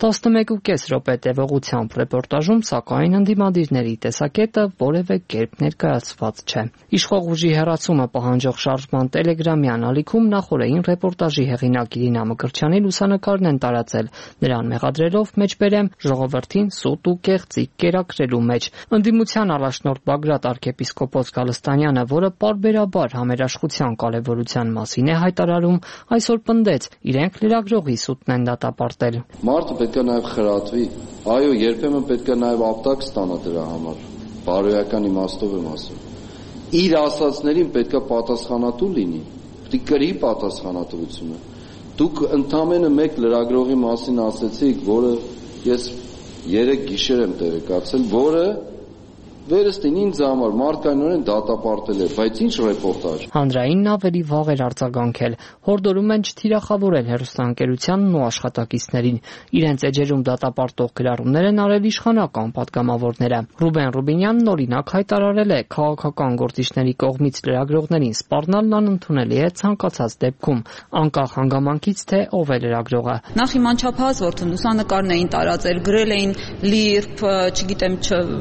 11.5 րոպե տևողությամբ ռեպորտաժում, սակայն ընդդիմադիրների տեսակետը որևէ կերպ ներկայացված չէ։ Իշխող ուժի հեռացումը պահանջող շարժման տելեգրամյան ալիքում նախորդային ռեպորտաժի հեղինակ Իրինա Մկրտչյանի լուսանկարն են տարածել, նրան մեղադրելով մեջբերեմ ժողովրդին սուտ ու կեղծիք կերակրելու մեջ։ Ընդդիմության առաջնորդ Բագրատ arczepiskopos Գալստանյանը, որը պարբերաբար համերաշխության կարևորության մասին է հայտարարում, այսօր պնդեց, իրենք լրագրողի սուտն են դատապարտել։ Մարդը պետք է նաև խրատվի, այո, երբեմն պետք է նաև ապտակ ստանա դրա համար, բարոյական իմաստով եմ ասում։ Իր ասածներին պետք է պատասխանատու լինի, պետք է կրի պատասխանատվությունը։ Դուք ընդամենը մեկ լրագրողի մասին ասեցիք, որը ես 3 գիշեր եմ տեղեկացել, որը վերստին ինձ համար մարդկայնորեն դատապարտել է, բայց ինչ ռեպորտաժ։ Հանրայինն ավելի վաղ էր արձագանքել, հորդորում են չթիրախավորել հեռուստաընկերությանն ու աշխատակիցներին։ Իրենց էջերում դատապարտող գրառումներ են արել իշխանական падգամավորները։ Ռուբեն Ռուբինյանն օրինակ հայտարարել է, քաղաքական գործիչների կողմից լրագրողներին սպառնալն անընդունելի է ցանկացած դեպքում, անկախ հանգամանքից, թե ով է լրագրողը։ Նախ իմ անչափահաս որդուն լուսանկարն էին տարածել, գրել էին լիրբ, չգիտեմ,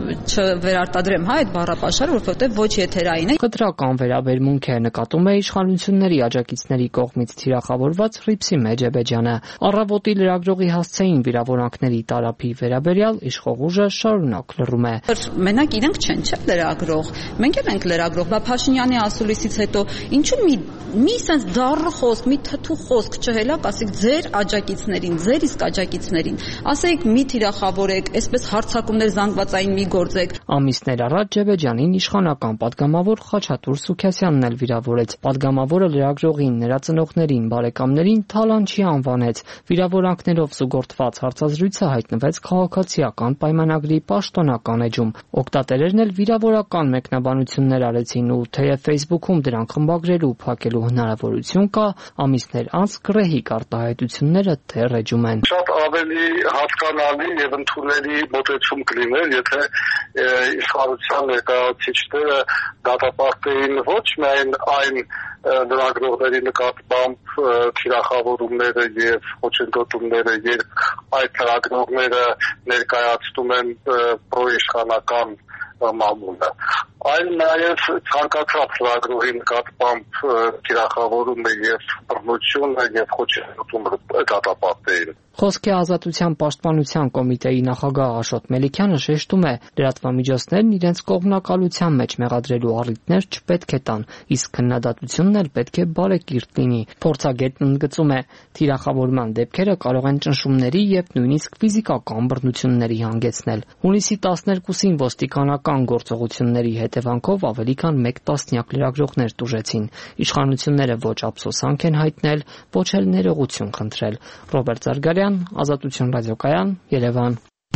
արտադրեմ այդ բառապաշարը, որովհետև ոչ եթերային է։ Խտրական վերաբերմունք է նկատում է իշխանությունների աջակիցների կողմից թիրախավորված Ռիփսի Մեջեբեջյանը։ Առավոտի լրագրողի հասցեին վիրավորանքների տարափի վերաբերյալ իշխող ուժը շարունակ լռում է։ Մենակ իրենք չեն, չէ՞ լրագրող։ Մենք էլ ենք լրագրող, բա Փաշինյանի ասուլիսից հետո ինչու մի sense դառը խոսք, մի թթու խոսք չհելակ, ասեք ձեր աջակիցներին, ձեր իսկ աջակիցներին, ասեք մի թիրախավորեք, այսպես հարձակումներ զանգվածային մի գործեք։ Ամիսներ առաջ Ջեբեջյանին իշխանական падգամավոր Խաչատուր Սուքիասյանն էլ վիրավորեց։ Падգամավորը լրագրողին, նրա ծնողներին, բարեկամներին թալանչի անվանեց։ Վիրավորանքներով զուգորդված հարցազրույցը հայտնվեց քաղաքացիական պայմանագրի պաշտոնական էջում։ Օգտատերերն էլ վիրավորական մեկնաբանություններ արեցին ու թեև Facebook-ում դրանք խմբագրելու փակելու հնարավորություն կա, ամիսներ անց գռեհիկ արտահայտությունները դեռ էջում են։ Շատ ավելի հասկանալի եւ ընդունելի մոտեցում կլիներ, եթե իշխանության ներկայացուցիչները դատապարտեին ոչ միայն այն լրագրողների նկատմամբ թիրախավորումները եւ խոչընդոտումները, երբ այդ լրագրողները ներկայացնում են պրոիշխանական մամուլը, այլ նաև ցանկացած լրագրողի նկատմամբ թիրախավորումը եւ բռնությունը եւ խոչընդոտումը դատապարտեին։ Խոսքի ազատության պաշտպանության կոմիտեի նախագահ Աշոտ Մելիքյանը շեշտում է, լրատվամիջոցներն իրենց կողմնակալության մեջ մեղադրելու առիթներ չպետք է տան, իսկ քննադատությունն էլ պետք է բարեկիրթ լինի։ Փորձագետն ընդգծում է, թիրախավորման դեպքերը կարող են ճնշումների եւ նույնիսկ ֆիզիկական բռնությունների հանգեցնել։ Հունիսի 12-ին ոստիկանական գործողությունների հետևանքով ավելի քան 1 տասնյակ լրագրողներ տուժեցին։ Իշխանությունները ոչ ափսոսանք են հայտնել, ոչ էլ ներողություն խնդրել։ Ռոբերտ Զարգարյան, Ազատություն ռադիոկայան, Երևան։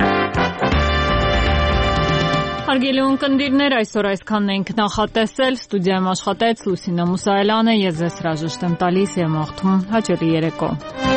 Հարգելի ունկնդիրներ, այսօր այսքանն ենք նախատեսել։ Ստուդիայում աշխատեց Լուսինե Մուսայելյանը, ես ձեզ հրաժեշտ եմ տալիս եւ մաղթում հաջողի երեկո։